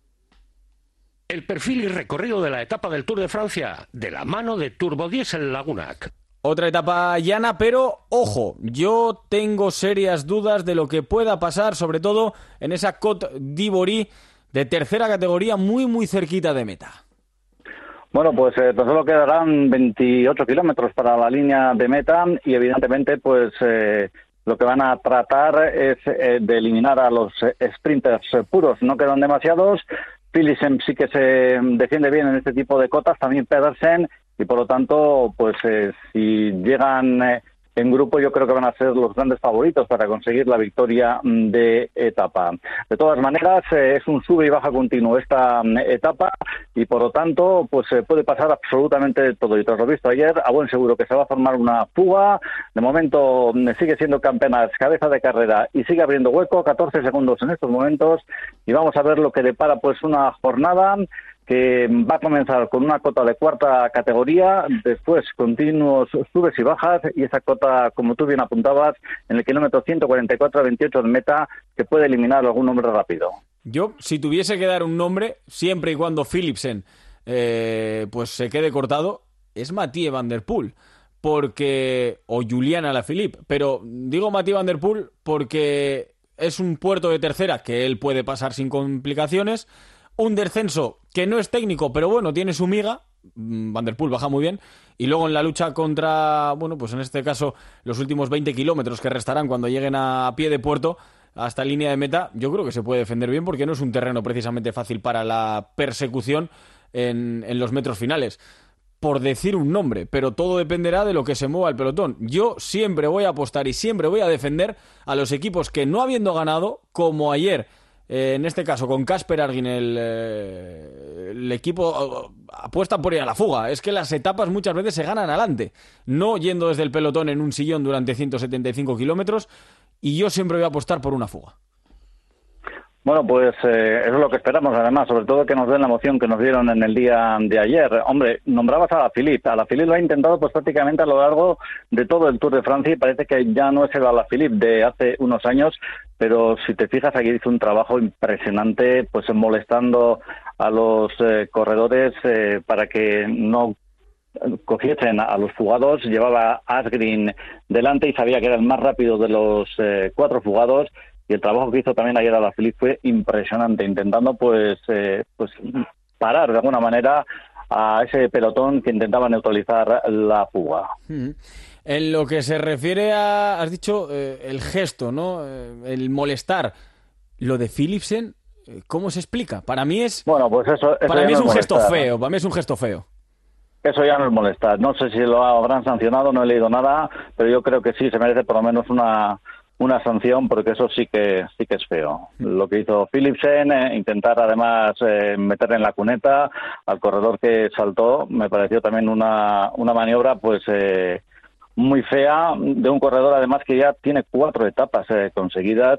El perfil y recorrido de la etapa del Tour de Francia, de la mano de Turbodiesel Lagunac. Otra etapa llana, pero ojo, yo tengo serias dudas de lo que pueda pasar, sobre todo en esa Côte d'Ivoire de tercera categoría, muy muy cerquita de meta. Bueno, pues eh, tan solo quedarán veintiocho kilómetros para la línea de meta y evidentemente pues eh, lo que van a tratar es eh, de eliminar a los eh, sprinters puros. No quedan demasiados. Philipsen sí que se defiende bien en este tipo de cotas, también Pedersen, y por lo tanto, pues eh, si llegan eh, en grupo, yo creo que van a ser los grandes favoritos para conseguir la victoria de etapa. De todas maneras, eh, es un sube y baja continuo esta um, etapa y por lo tanto, pues eh, puede pasar absolutamente todo. Y tras lo visto ayer, a buen seguro que se va a formar una fuga. De momento um, sigue siendo Campenaerts cabeza de carrera y sigue abriendo hueco, catorce segundos en estos momentos, y vamos a ver lo que depara pues una jornada que va a comenzar con una cota de cuarta categoría, después continuos subes y bajas, y esa cota, como tú bien apuntabas, en el kilómetro ciento cuarenta y cuatro a veintiocho de meta, que puede eliminar algún nombre rápido. Yo, si tuviese que dar un nombre, siempre y cuando Philipsen eh, pues se quede cortado, es Mathieu Van Der Poel, porque o Julian Alaphilippe, pero digo Mathieu Van Der Poel porque es un puerto de tercera que él puede pasar sin complicaciones, un descenso que no es técnico, pero bueno, tiene su miga. Van Der Poel baja muy bien. Y luego en la lucha contra, bueno, pues en este caso, los últimos veinte kilómetros que restarán cuando lleguen a pie de puerto hasta línea de meta, yo creo que se puede defender bien porque no es un terreno precisamente fácil para la persecución en, en los metros finales. Por decir un nombre, pero todo dependerá de lo que se mueva el pelotón. Yo siempre voy a apostar y siempre voy a defender a los equipos que, no habiendo ganado, como ayer, Eh, en este caso con Kasper Argin, el, eh, el equipo uh, apuesta por ir a la fuga. Es que las etapas muchas veces se ganan adelante, no yendo desde el pelotón en un sillón durante ciento setenta y cinco kilómetros, y yo siempre voy a apostar por una fuga. Bueno, pues eh, eso es lo que esperamos, además, sobre todo que nos den la emoción que nos dieron en el día de ayer. Hombre, nombrabas a Alaphilippe. Alaphilippe lo ha intentado pues prácticamente a lo largo de todo el Tour de Francia y parece que ya no es el Alaphilippe de hace unos años, pero si te fijas, aquí hizo un trabajo impresionante, pues molestando a los eh, corredores eh, para que no cogiesen a los fugados. Llevaba a Asgreen delante y sabía que era el más rápido de los eh, cuatro fugados. Y el trabajo que hizo también ayer Alaphilippe fue impresionante, intentando pues eh, pues parar de alguna manera a ese pelotón que intentaba neutralizar la fuga. Mm-hmm. En lo que se refiere a, has dicho, eh, el gesto, ¿no? Eh, el molestar. Lo de Philipsen, ¿cómo se explica? Para mí es, bueno, pues eso, eso para mí no es un molestar, gesto feo. ¿no? Para mí es un gesto feo. Eso ya no es molestar. No sé si lo habrán sancionado, no he leído nada, pero yo creo que sí se merece por lo menos una una sanción, porque eso sí que sí que es feo. Lo que hizo Philipsen, eh, intentar además eh, meter en la cuneta al corredor que saltó, me pareció también una, una maniobra pues eh, muy fea de un corredor además que ya tiene cuatro etapas eh, conseguidas,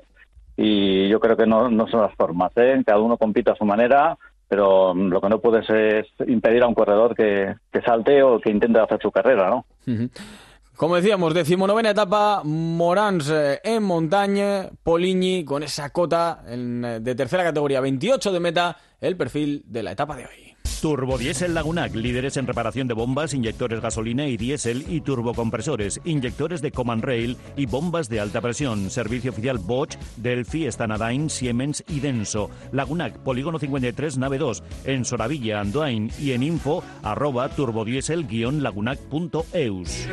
y yo creo que no, no son las formas, ¿eh? Cada uno compite a su manera, pero lo que no puedes es impedir a un corredor que, que salte o que intente hacer su carrera, ¿no? Uh-huh. Como decíamos, decimonovena etapa, Morans eh, en montaña, Poligny con esa cota en, eh, de tercera categoría, veintiocho de meta, el perfil de la etapa de hoy. Turbodiesel Lagunac, líderes en reparación de bombas, inyectores gasolina y diésel y turbocompresores, inyectores de Command Rail y bombas de alta presión, servicio oficial Bosch, Delphi, Stanadyne, Siemens y Denso. Lagunac, polígono cincuenta y tres, nave dos, en Soravilla, Andoain y en info arroba turbodiesel-lagunac punto eus.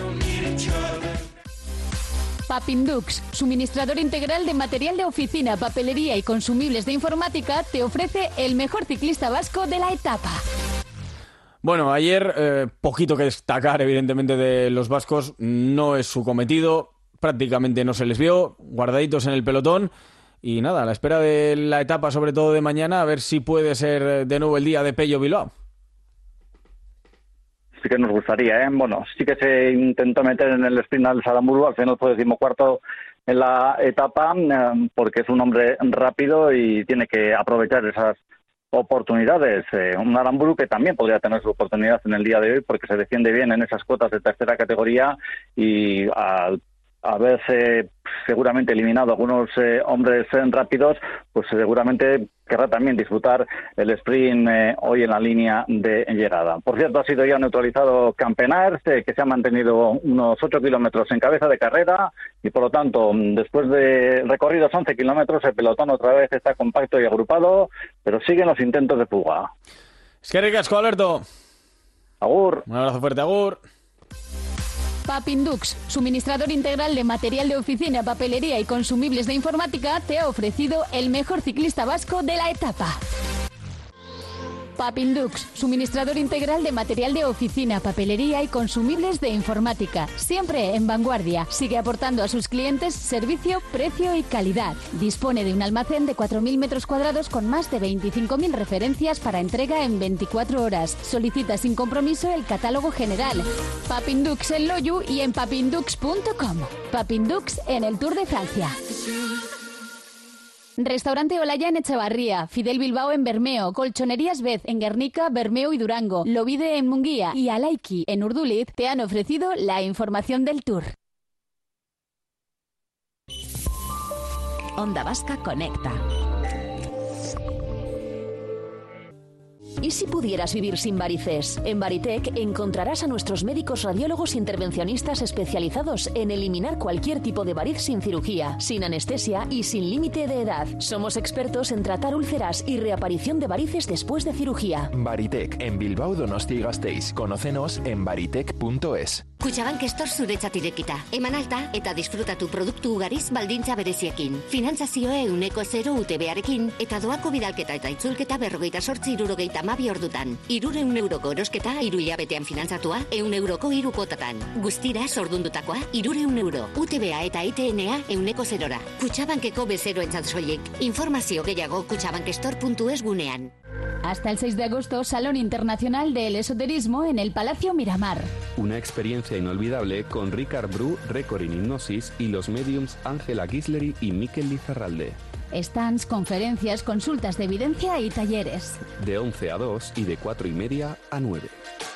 Papindux, suministrador integral de material de oficina, papelería y consumibles de informática, te ofrece el mejor ciclista vasco de la etapa. Bueno, ayer eh, poquito que destacar, evidentemente, de los vascos. No es su cometido, prácticamente no se les vio, guardaditos en el pelotón. Y nada, a la espera de la etapa, sobre todo de mañana, a ver si puede ser de nuevo el día de Pello Bilbao. Sí que nos gustaría, ¿eh? Bueno, sí que se intentó meter en el sprint al Salzburgo, al final fue decimocuarto en la etapa, eh, porque es un hombre rápido y tiene que aprovechar esas oportunidades. Eh, un Aramburu que también podría tener su oportunidad en el día de hoy, porque se defiende bien en esas cuotas de tercera categoría y al haberse seguramente eliminado algunos eh, hombres eh, rápidos, pues seguramente querrá también disputar el sprint eh, hoy en la línea de llegada. Por cierto, ha sido ya neutralizado Campenaers, eh, que se ha mantenido unos ocho kilómetros en cabeza de carrera y por lo tanto, después de recorridos once kilómetros, el pelotón otra vez está compacto y agrupado, pero siguen los intentos de fuga. Es que ricasco, Alberto. Agur. Un abrazo fuerte, agur. Papindux, suministrador integral de material de oficina, papelería y consumibles de informática, te ha ofrecido el mejor ciclista vasco de la etapa. Papindux, suministrador integral de material de oficina, papelería y consumibles de informática. Siempre en vanguardia. Sigue aportando a sus clientes servicio, precio y calidad. Dispone de un almacén de cuatro mil metros cuadrados con más de veinticinco mil referencias para entrega en veinticuatro horas. Solicita sin compromiso el catálogo general. Papindux en Loyu y en papindux punto com. Papindux en el Tour de Francia. Restaurante Olaya en Echevarría, Fidel Bilbao en Bermeo, Colchonerías Bez en Guernica, Bermeo y Durango, Lovide en Munguía y Alaiki en Urduliz te han ofrecido la información del Tour. Onda Vasca Conecta. ¿Y si pudieras vivir sin varices? En Varitec encontrarás a nuestros médicos radiólogos intervencionistas especializados en eliminar cualquier tipo de variz sin cirugía, sin anestesia y sin límite de edad. Somos expertos en tratar úlceras y reaparición de varices después de cirugía. Varitec, en Bilbao, Donostia y Gasteiz. Conócenos en varitec punto es. Kutxabank Store zuretzat irekita. Eman alta eta disfrutatu produktu ugariz baldintza bereziekin. Finantzazioa euneko zero U T B-arekin eta doako bidalketa eta itzulketa berrogeita sortzi irurogeita hamabi ordutan. Irureun euroko erosketa hiru hilabetean finantzatua eun euroko hiru kotatan. Guztira sordundutakoa irureun euro. U T B-a eta I T N-a euneko zerora. Kutxabankeko bezeroentzat soilik. Informazio gehiago kutxabankestore puntu es gunean. Hasta el seis de agosto, Salón Internacional del Esoterismo en el Palacio Miramar. Una experiencia inolvidable con Ricard Bru, récord en hipnosis, y los mediums Ángela Gisleri y Miquel Lizarralde. Stands, conferencias, consultas de evidencia y talleres. De once a dos y de cuatro y media a nueve.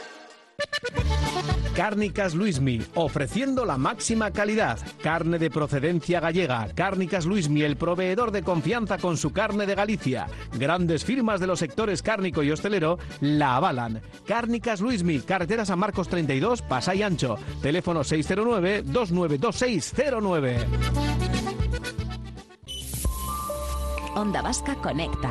Cárnicas Luismi, ofreciendo la máxima calidad. Carne de procedencia gallega. Cárnicas Luismi, el proveedor de confianza con su carne de Galicia. Grandes firmas de los sectores cárnico y hostelero la avalan. Cárnicas Luismi, carretera San Marcos treinta y dos, Pasay Ancho. Teléfono seis cero nueve, dos nueve dos seis cero nueve. Onda Vasca Conecta.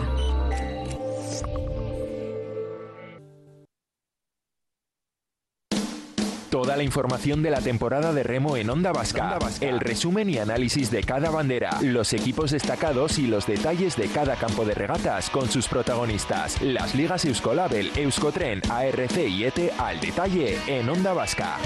Toda la información de la temporada de remo en Onda Vasca. Onda Vasca. El resumen y análisis de cada bandera, los equipos destacados y los detalles de cada campo de regatas con sus protagonistas. Las ligas Euskolabel, Euskotren, A R C y E T E al detalle en Onda Vasca.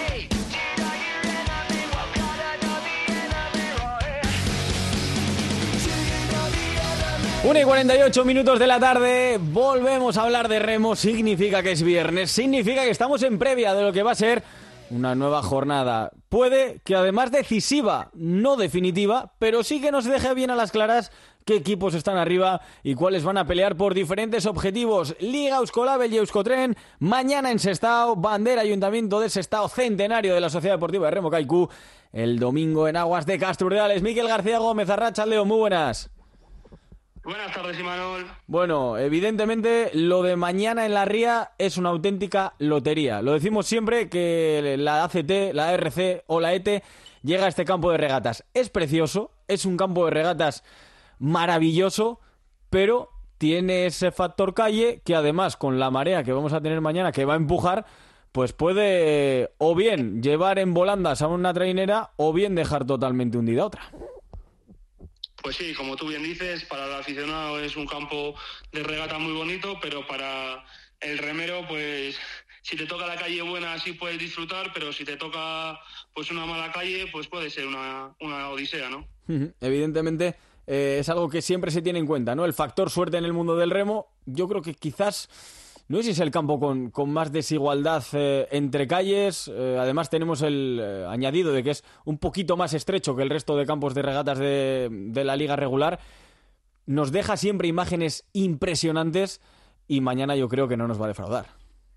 una y cuarenta y ocho minutos de la tarde, volvemos a hablar de remo, significa que es viernes, significa que estamos en previa de lo que va a ser una nueva jornada. Puede que además decisiva, no definitiva, pero sí que nos deje bien a las claras qué equipos están arriba y cuáles van a pelear por diferentes objetivos. Liga Euskolabel y Euskotren, mañana en Sestao, bandera Ayuntamiento de Sestao, centenario de la Sociedad Deportiva de Remo Kaiku, el domingo en Aguas de Casturdeales. Miquel García Gómez, Arratsaldeon, muy buenas. Buenas tardes, Imanol. Bueno, evidentemente lo de mañana en la Ría es una auténtica lotería. Lo decimos siempre que la A C T, la R C o la E T llega a este campo de regatas. Es precioso, es un campo de regatas maravilloso, pero tiene ese factor calle que además con la marea que vamos a tener mañana, que va a empujar, pues puede o bien llevar en volandas a una trainera o bien dejar totalmente hundida a otra. Pues sí, como tú bien dices, para el aficionado es un campo de regata muy bonito, pero para el remero, pues si te toca la calle buena sí puedes disfrutar, pero si te toca pues una mala calle, pues puede ser una, una odisea, ¿no? Evidentemente eh, es algo que siempre se tiene en cuenta, ¿no? El factor suerte en el mundo del remo, yo creo que quizás... No sé si es el campo con, con más desigualdad eh, entre calles. Eh, además tenemos el eh, añadido de que es un poquito más estrecho que el resto de campos de regatas de, de la liga regular. Nos deja siempre imágenes impresionantes y mañana yo creo que no nos va a defraudar.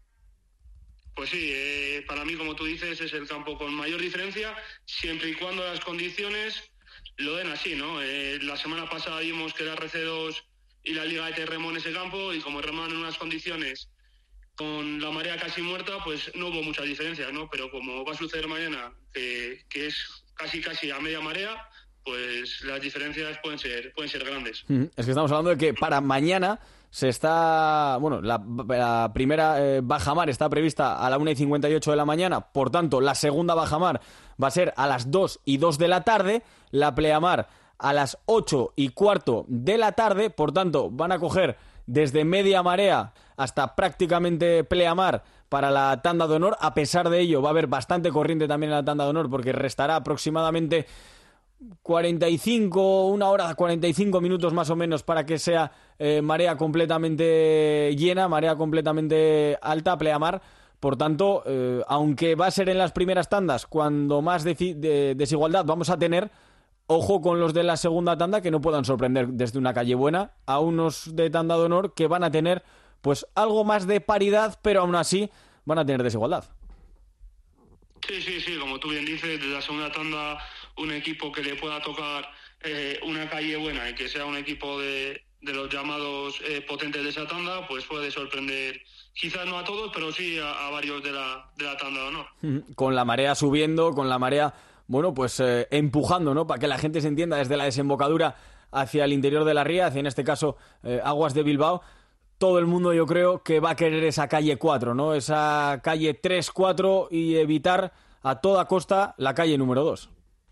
Pues sí, eh, para mí, como tú dices, es el campo con mayor diferencia, siempre y cuando las condiciones lo den así, ¿no? Eh, la semana pasada vimos que la R C dos... y la Liga E T remó en ese campo y como remaban en unas condiciones con la marea casi muerta, pues no hubo muchas diferencias, ¿no? Pero como va a suceder mañana, que, que es casi casi a media marea, pues las diferencias pueden ser pueden ser grandes. Es que estamos hablando de que para mañana se está... Bueno, la, la primera eh, bajamar está prevista a la una y cincuenta y ocho de la mañana, por tanto, la segunda bajamar va a ser a las dos y dos de la tarde, la pleamar a las ocho y cuarto de la tarde, por tanto van a coger desde media marea hasta prácticamente pleamar para la tanda de honor. A pesar de ello va a haber bastante corriente también en la tanda de honor porque restará aproximadamente cuarenta y cinco, una hora cuarenta y cinco minutos más o menos para que sea eh, marea completamente llena, marea completamente alta, pleamar. Por tanto, eh, aunque va a ser en las primeras tandas cuando más de- de desigualdad vamos a tener, ojo con los de la segunda tanda que no puedan sorprender desde una calle buena a unos de tanda de honor que van a tener pues algo más de paridad, pero aún así van a tener desigualdad. Sí, sí, sí, como tú bien dices, desde la segunda tanda un equipo que le pueda tocar eh, una calle buena y que sea un equipo de, de los llamados eh, potentes de esa tanda, pues puede sorprender, quizás no a todos, pero sí a, a varios de la, de la tanda de honor. Con la marea subiendo, con la marea... Bueno, pues eh, empujando, ¿no? Para que la gente se entienda desde la desembocadura hacia el interior de la ría, hacia en este caso eh, Aguas de Bilbao. Todo el mundo yo creo que va a querer esa calle cuatro, ¿no? Esa calle tres cuatro y evitar a toda costa la calle número dos.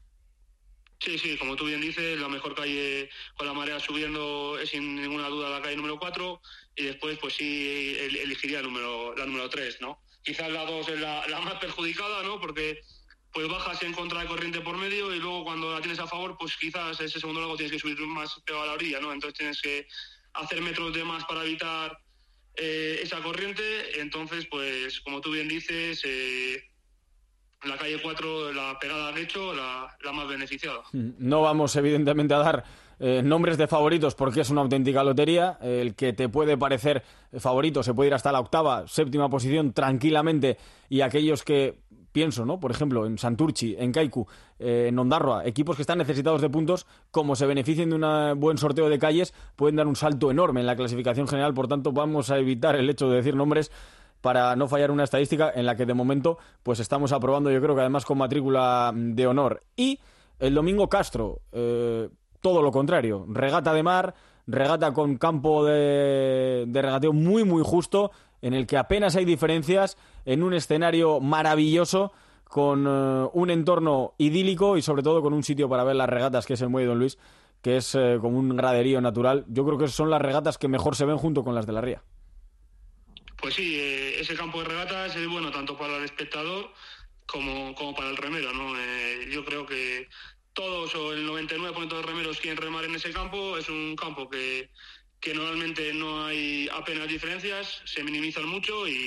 Sí, sí, como tú bien dices, la mejor calle con la marea subiendo es sin ninguna duda la calle número cuatro y después pues sí el- elegiría el número, la número tres, ¿no? Quizás la dos es la, la más perjudicada, ¿no? Porque pues bajas en contra de corriente por medio y luego cuando la tienes a favor, pues quizás ese segundo lago tienes que subir más pegado a la orilla, ¿no? Entonces tienes que hacer metros de más para evitar eh, esa corriente. Entonces, pues como tú bien dices, eh, la calle cuatro, la pegada al lecho, la, la más beneficiada. No vamos evidentemente a dar eh, nombres de favoritos porque es una auténtica lotería. El que te puede parecer favorito se puede ir hasta la octava, séptima posición tranquilamente, y aquellos que... Pienso, ¿no? Por ejemplo, en Santurchi, en Kaiku, eh, en Ondarroa, equipos que están necesitados de puntos, como se beneficien de un buen sorteo de calles, pueden dar un salto enorme en la clasificación general. Por tanto, vamos a evitar el hecho de decir nombres para no fallar una estadística en la que de momento pues estamos aprobando, yo creo que además con matrícula de honor. Y el domingo Castro, eh, todo lo contrario, regata de mar, regata con campo de, de regateo muy muy justo, en el que apenas hay diferencias, en un escenario maravilloso, con uh, un entorno idílico y sobre todo con un sitio para ver las regatas, que es el Muelle Don Luis, que es uh, como un graderío natural. Yo creo que son las regatas que mejor se ven junto con las de la Ría. Pues sí, eh, ese campo de regatas es bueno tanto para el espectador como, como para el remero, ¿no? Eh, yo creo que todos o el noventa y nueve por ciento de remeros quieren remar en ese campo. Es un campo que, que normalmente no hay apenas diferencias, se minimizan mucho y,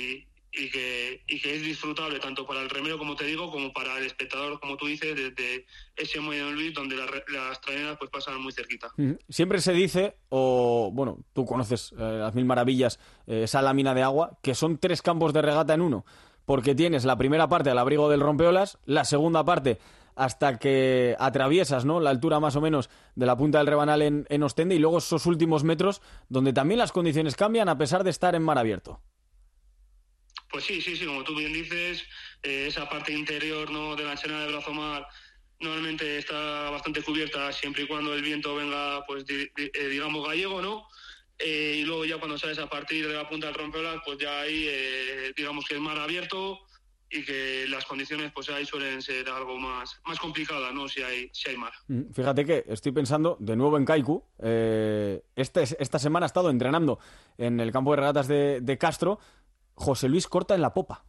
y que, y que es disfrutable tanto para el remero, como te digo, como para el espectador, como tú dices, desde ese muelle de Luis, donde la, las traeneras pues pasan muy cerquita. Siempre se dice, o bueno, tú conoces eh, las mil maravillas, eh, esa lámina de agua, que son tres campos de regata en uno, porque tienes la primera parte al abrigo del rompeolas, la segunda parte hasta que atraviesas, ¿no?, la altura más o menos de la punta del Rebanal en, en Ostende, y luego esos últimos metros donde también las condiciones cambian a pesar de estar en mar abierto. Pues sí, sí, sí, como tú bien dices, eh, esa parte interior, ¿no?, de la ensenada de Brazomar normalmente está bastante cubierta siempre y cuando el viento venga, pues di, di, eh, digamos gallego, ¿no? Eh, y luego ya cuando sales a partir de la punta del rompeolas, pues ya ahí eh, digamos que es mar abierto y que las condiciones pues ahí suelen ser algo más, más complicadas, ¿no?, si hay, si hay mar. Fíjate que estoy pensando de nuevo en Kaiku. Eh, este, esta semana ha estado entrenando en el campo de regatas de, de Castro José Luis Corta en la popa.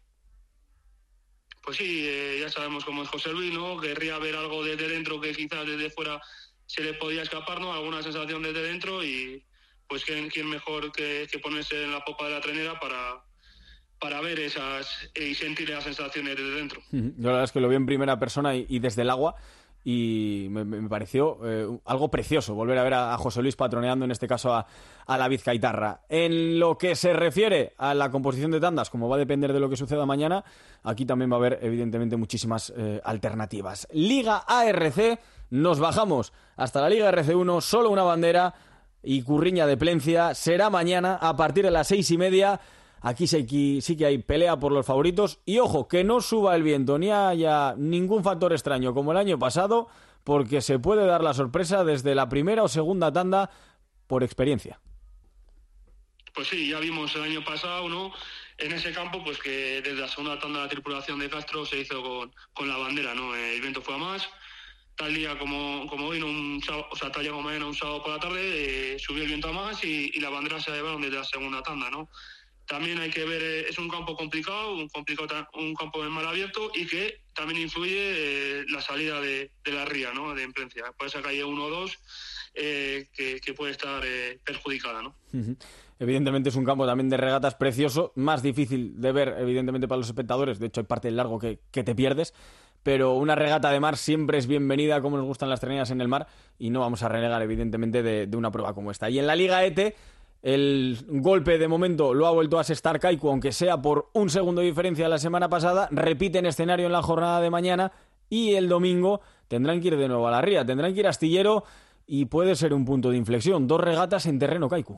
Pues sí, eh, ya sabemos cómo es José Luis, ¿no? Querría ver algo desde dentro que quizás desde fuera se le podía escapar, ¿no? Alguna sensación desde dentro, y pues quién, quién mejor que, que ponerse en la popa de la trainera para... para ver esas y sentir las sensaciones desde dentro. Yo la verdad es que lo vi en primera persona y, y desde el agua, y me, me pareció eh, algo precioso volver a ver a, a José Luis patroneando, en este caso a, a la vizcaitarra. En lo que se refiere a la composición de tandas, como va a depender de lo que suceda mañana, aquí también va a haber evidentemente muchísimas eh, alternativas. Liga A R C, nos bajamos hasta la Liga R C uno, solo una bandera y Curriña de Plencia. Será mañana a partir de las seis y media. Aquí sí, sí que hay pelea por los favoritos. Y ojo, que no suba el viento ni haya ningún factor extraño como el año pasado, porque se puede dar la sorpresa desde la primera o segunda tanda por experiencia. Pues sí, ya vimos el año pasado, ¿no?, en ese campo, pues que desde la segunda tanda la tripulación de Castro se hizo con, con la bandera, ¿no? El viento fue a más. Tal día como, como hoy, ¿no?, un sábado, o sea, tal día como mañana, un sábado por la tarde, eh, subió el viento a más y, y la bandera se llevaron desde la segunda tanda, ¿no? También hay que ver, eh, es un campo complicado, un complicado un campo de mar abierto, y que también influye eh, la salida de, de la ría, ¿no?, de Plencia. Por esa calle uno o dos eh, que, que puede estar eh, perjudicada, ¿no? Uh-huh. Evidentemente es un campo también de regatas precioso, más difícil de ver evidentemente para los espectadores, de hecho hay parte del largo que, que te pierdes, pero una regata de mar siempre es bienvenida, como nos gustan las trainadas en el mar, y no vamos a renegar evidentemente de, de una prueba como esta. Y en la Liga E T E, el golpe de momento lo ha vuelto a asestar Kaiku, aunque sea por un segundo de diferencia la semana pasada. Repiten escenario en la jornada de mañana y el domingo tendrán que ir de nuevo a la ría, tendrán que ir a Astillero, y puede ser un punto de inflexión. Dos regatas en terreno Kaiku.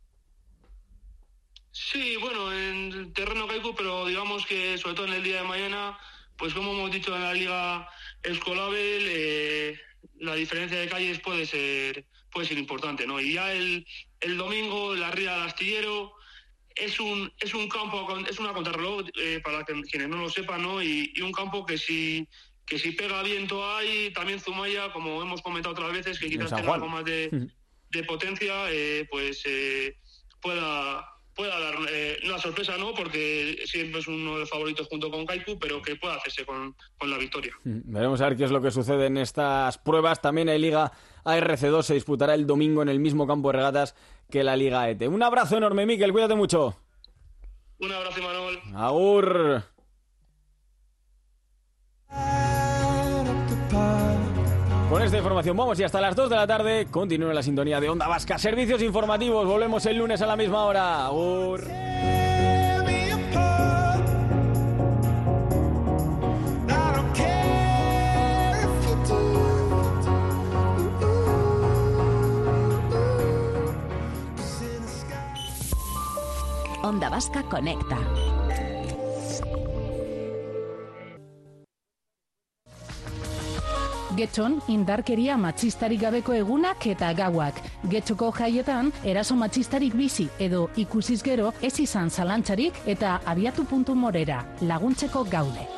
Sí, bueno, en terreno Kaiku, pero digamos que sobre todo en el día de mañana, pues como hemos dicho en la Liga Escolabel, eh, la diferencia de calles puede ser puede ser importante, ¿no? Y ya el, el domingo, la ría del Astillero es un es un campo, es una contrarreloj, eh, para que, quienes no lo sepan, ¿no? Y, y un campo que si que si pega viento hay, también Zumaya, como hemos comentado otras veces, que quizás tenga algo más de, de potencia, eh, pues eh, pueda pueda dar eh, una sorpresa, ¿no? Porque siempre es uno de los favoritos junto con Kaiku, pero que pueda hacerse con, con la victoria. Veremos a ver qué es lo que sucede en estas pruebas. También hay Liga A R C dos, se disputará el domingo en el mismo campo de regatas que la Liga E T E. Un abrazo enorme, Miquel, cuídate mucho. Un abrazo, Manuel. Agur. Con esta información vamos y hasta las dos de la tarde. Continúa la sintonía de Onda Vasca. Servicios informativos. Volvemos el lunes a la misma hora. Agur. Onda Vasca conecta. Getxon, indarkeria matxistarik gabeko egunak eta gauak. Getxoko jaietan, eraso matxistarik bizi edo ikusiz gero ez izan zalantzarik eta abiatu puntu morera, laguntzeko gaude.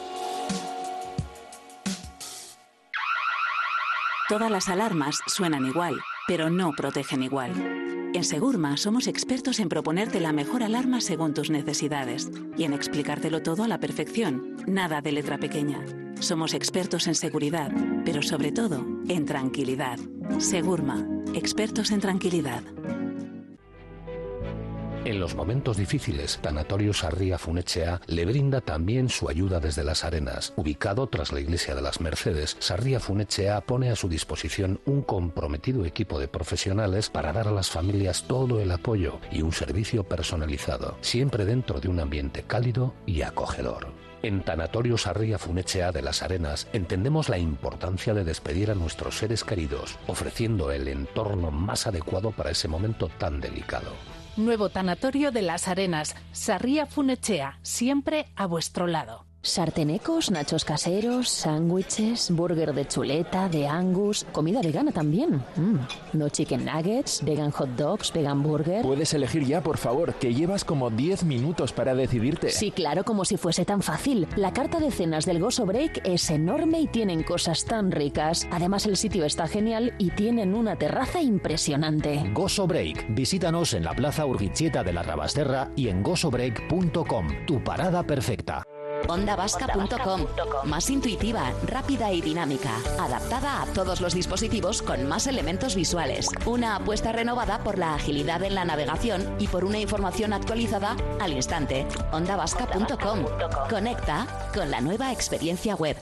Todas las alarmas suenan igual, pero no protegen igual. En Segurma somos expertos en proponerte la mejor alarma según tus necesidades y en explicártelo todo a la perfección, nada de letra pequeña. Somos expertos en seguridad, pero sobre todo en tranquilidad. Segurma, expertos en tranquilidad. En los momentos difíciles, Tanatorio Sarria Funetxea le brinda también su ayuda desde Las Arenas. Ubicado tras la iglesia de las Mercedes, Sarria Funetxea pone a su disposición un comprometido equipo de profesionales para dar a las familias todo el apoyo y un servicio personalizado, siempre dentro de un ambiente cálido y acogedor. En Tanatorio Sarria Funetxea de Las Arenas entendemos la importancia de despedir a nuestros seres queridos, ofreciendo el entorno más adecuado para ese momento tan delicado. Nuevo Tanatorio de Las Arenas, Sarria Funetxea, siempre a vuestro lado. Sartenecos, nachos caseros, sándwiches, burger de chuleta, de Angus, comida vegana también. Mm. No chicken nuggets, vegan hot dogs, vegan burger. Puedes elegir ya, por favor, que llevas como diez minutos para decidirte. Sí, claro, como si fuese tan fácil. La carta de cenas del Gozo Break es enorme y tienen cosas tan ricas. Además, el sitio está genial y tienen una terraza impresionante. Gozo Break. Visítanos en la Plaza Urgitxieta de la Rabasterra y en gozo break punto com. Tu parada perfecta. onda vasca punto com. Más intuitiva, rápida y dinámica. Adaptada a todos los dispositivos con más elementos visuales. Una apuesta renovada por la agilidad en la navegación y por una información actualizada al instante. onda vasca punto com. Conecta con la nueva experiencia web.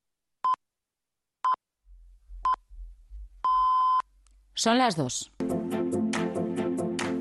Son las dos.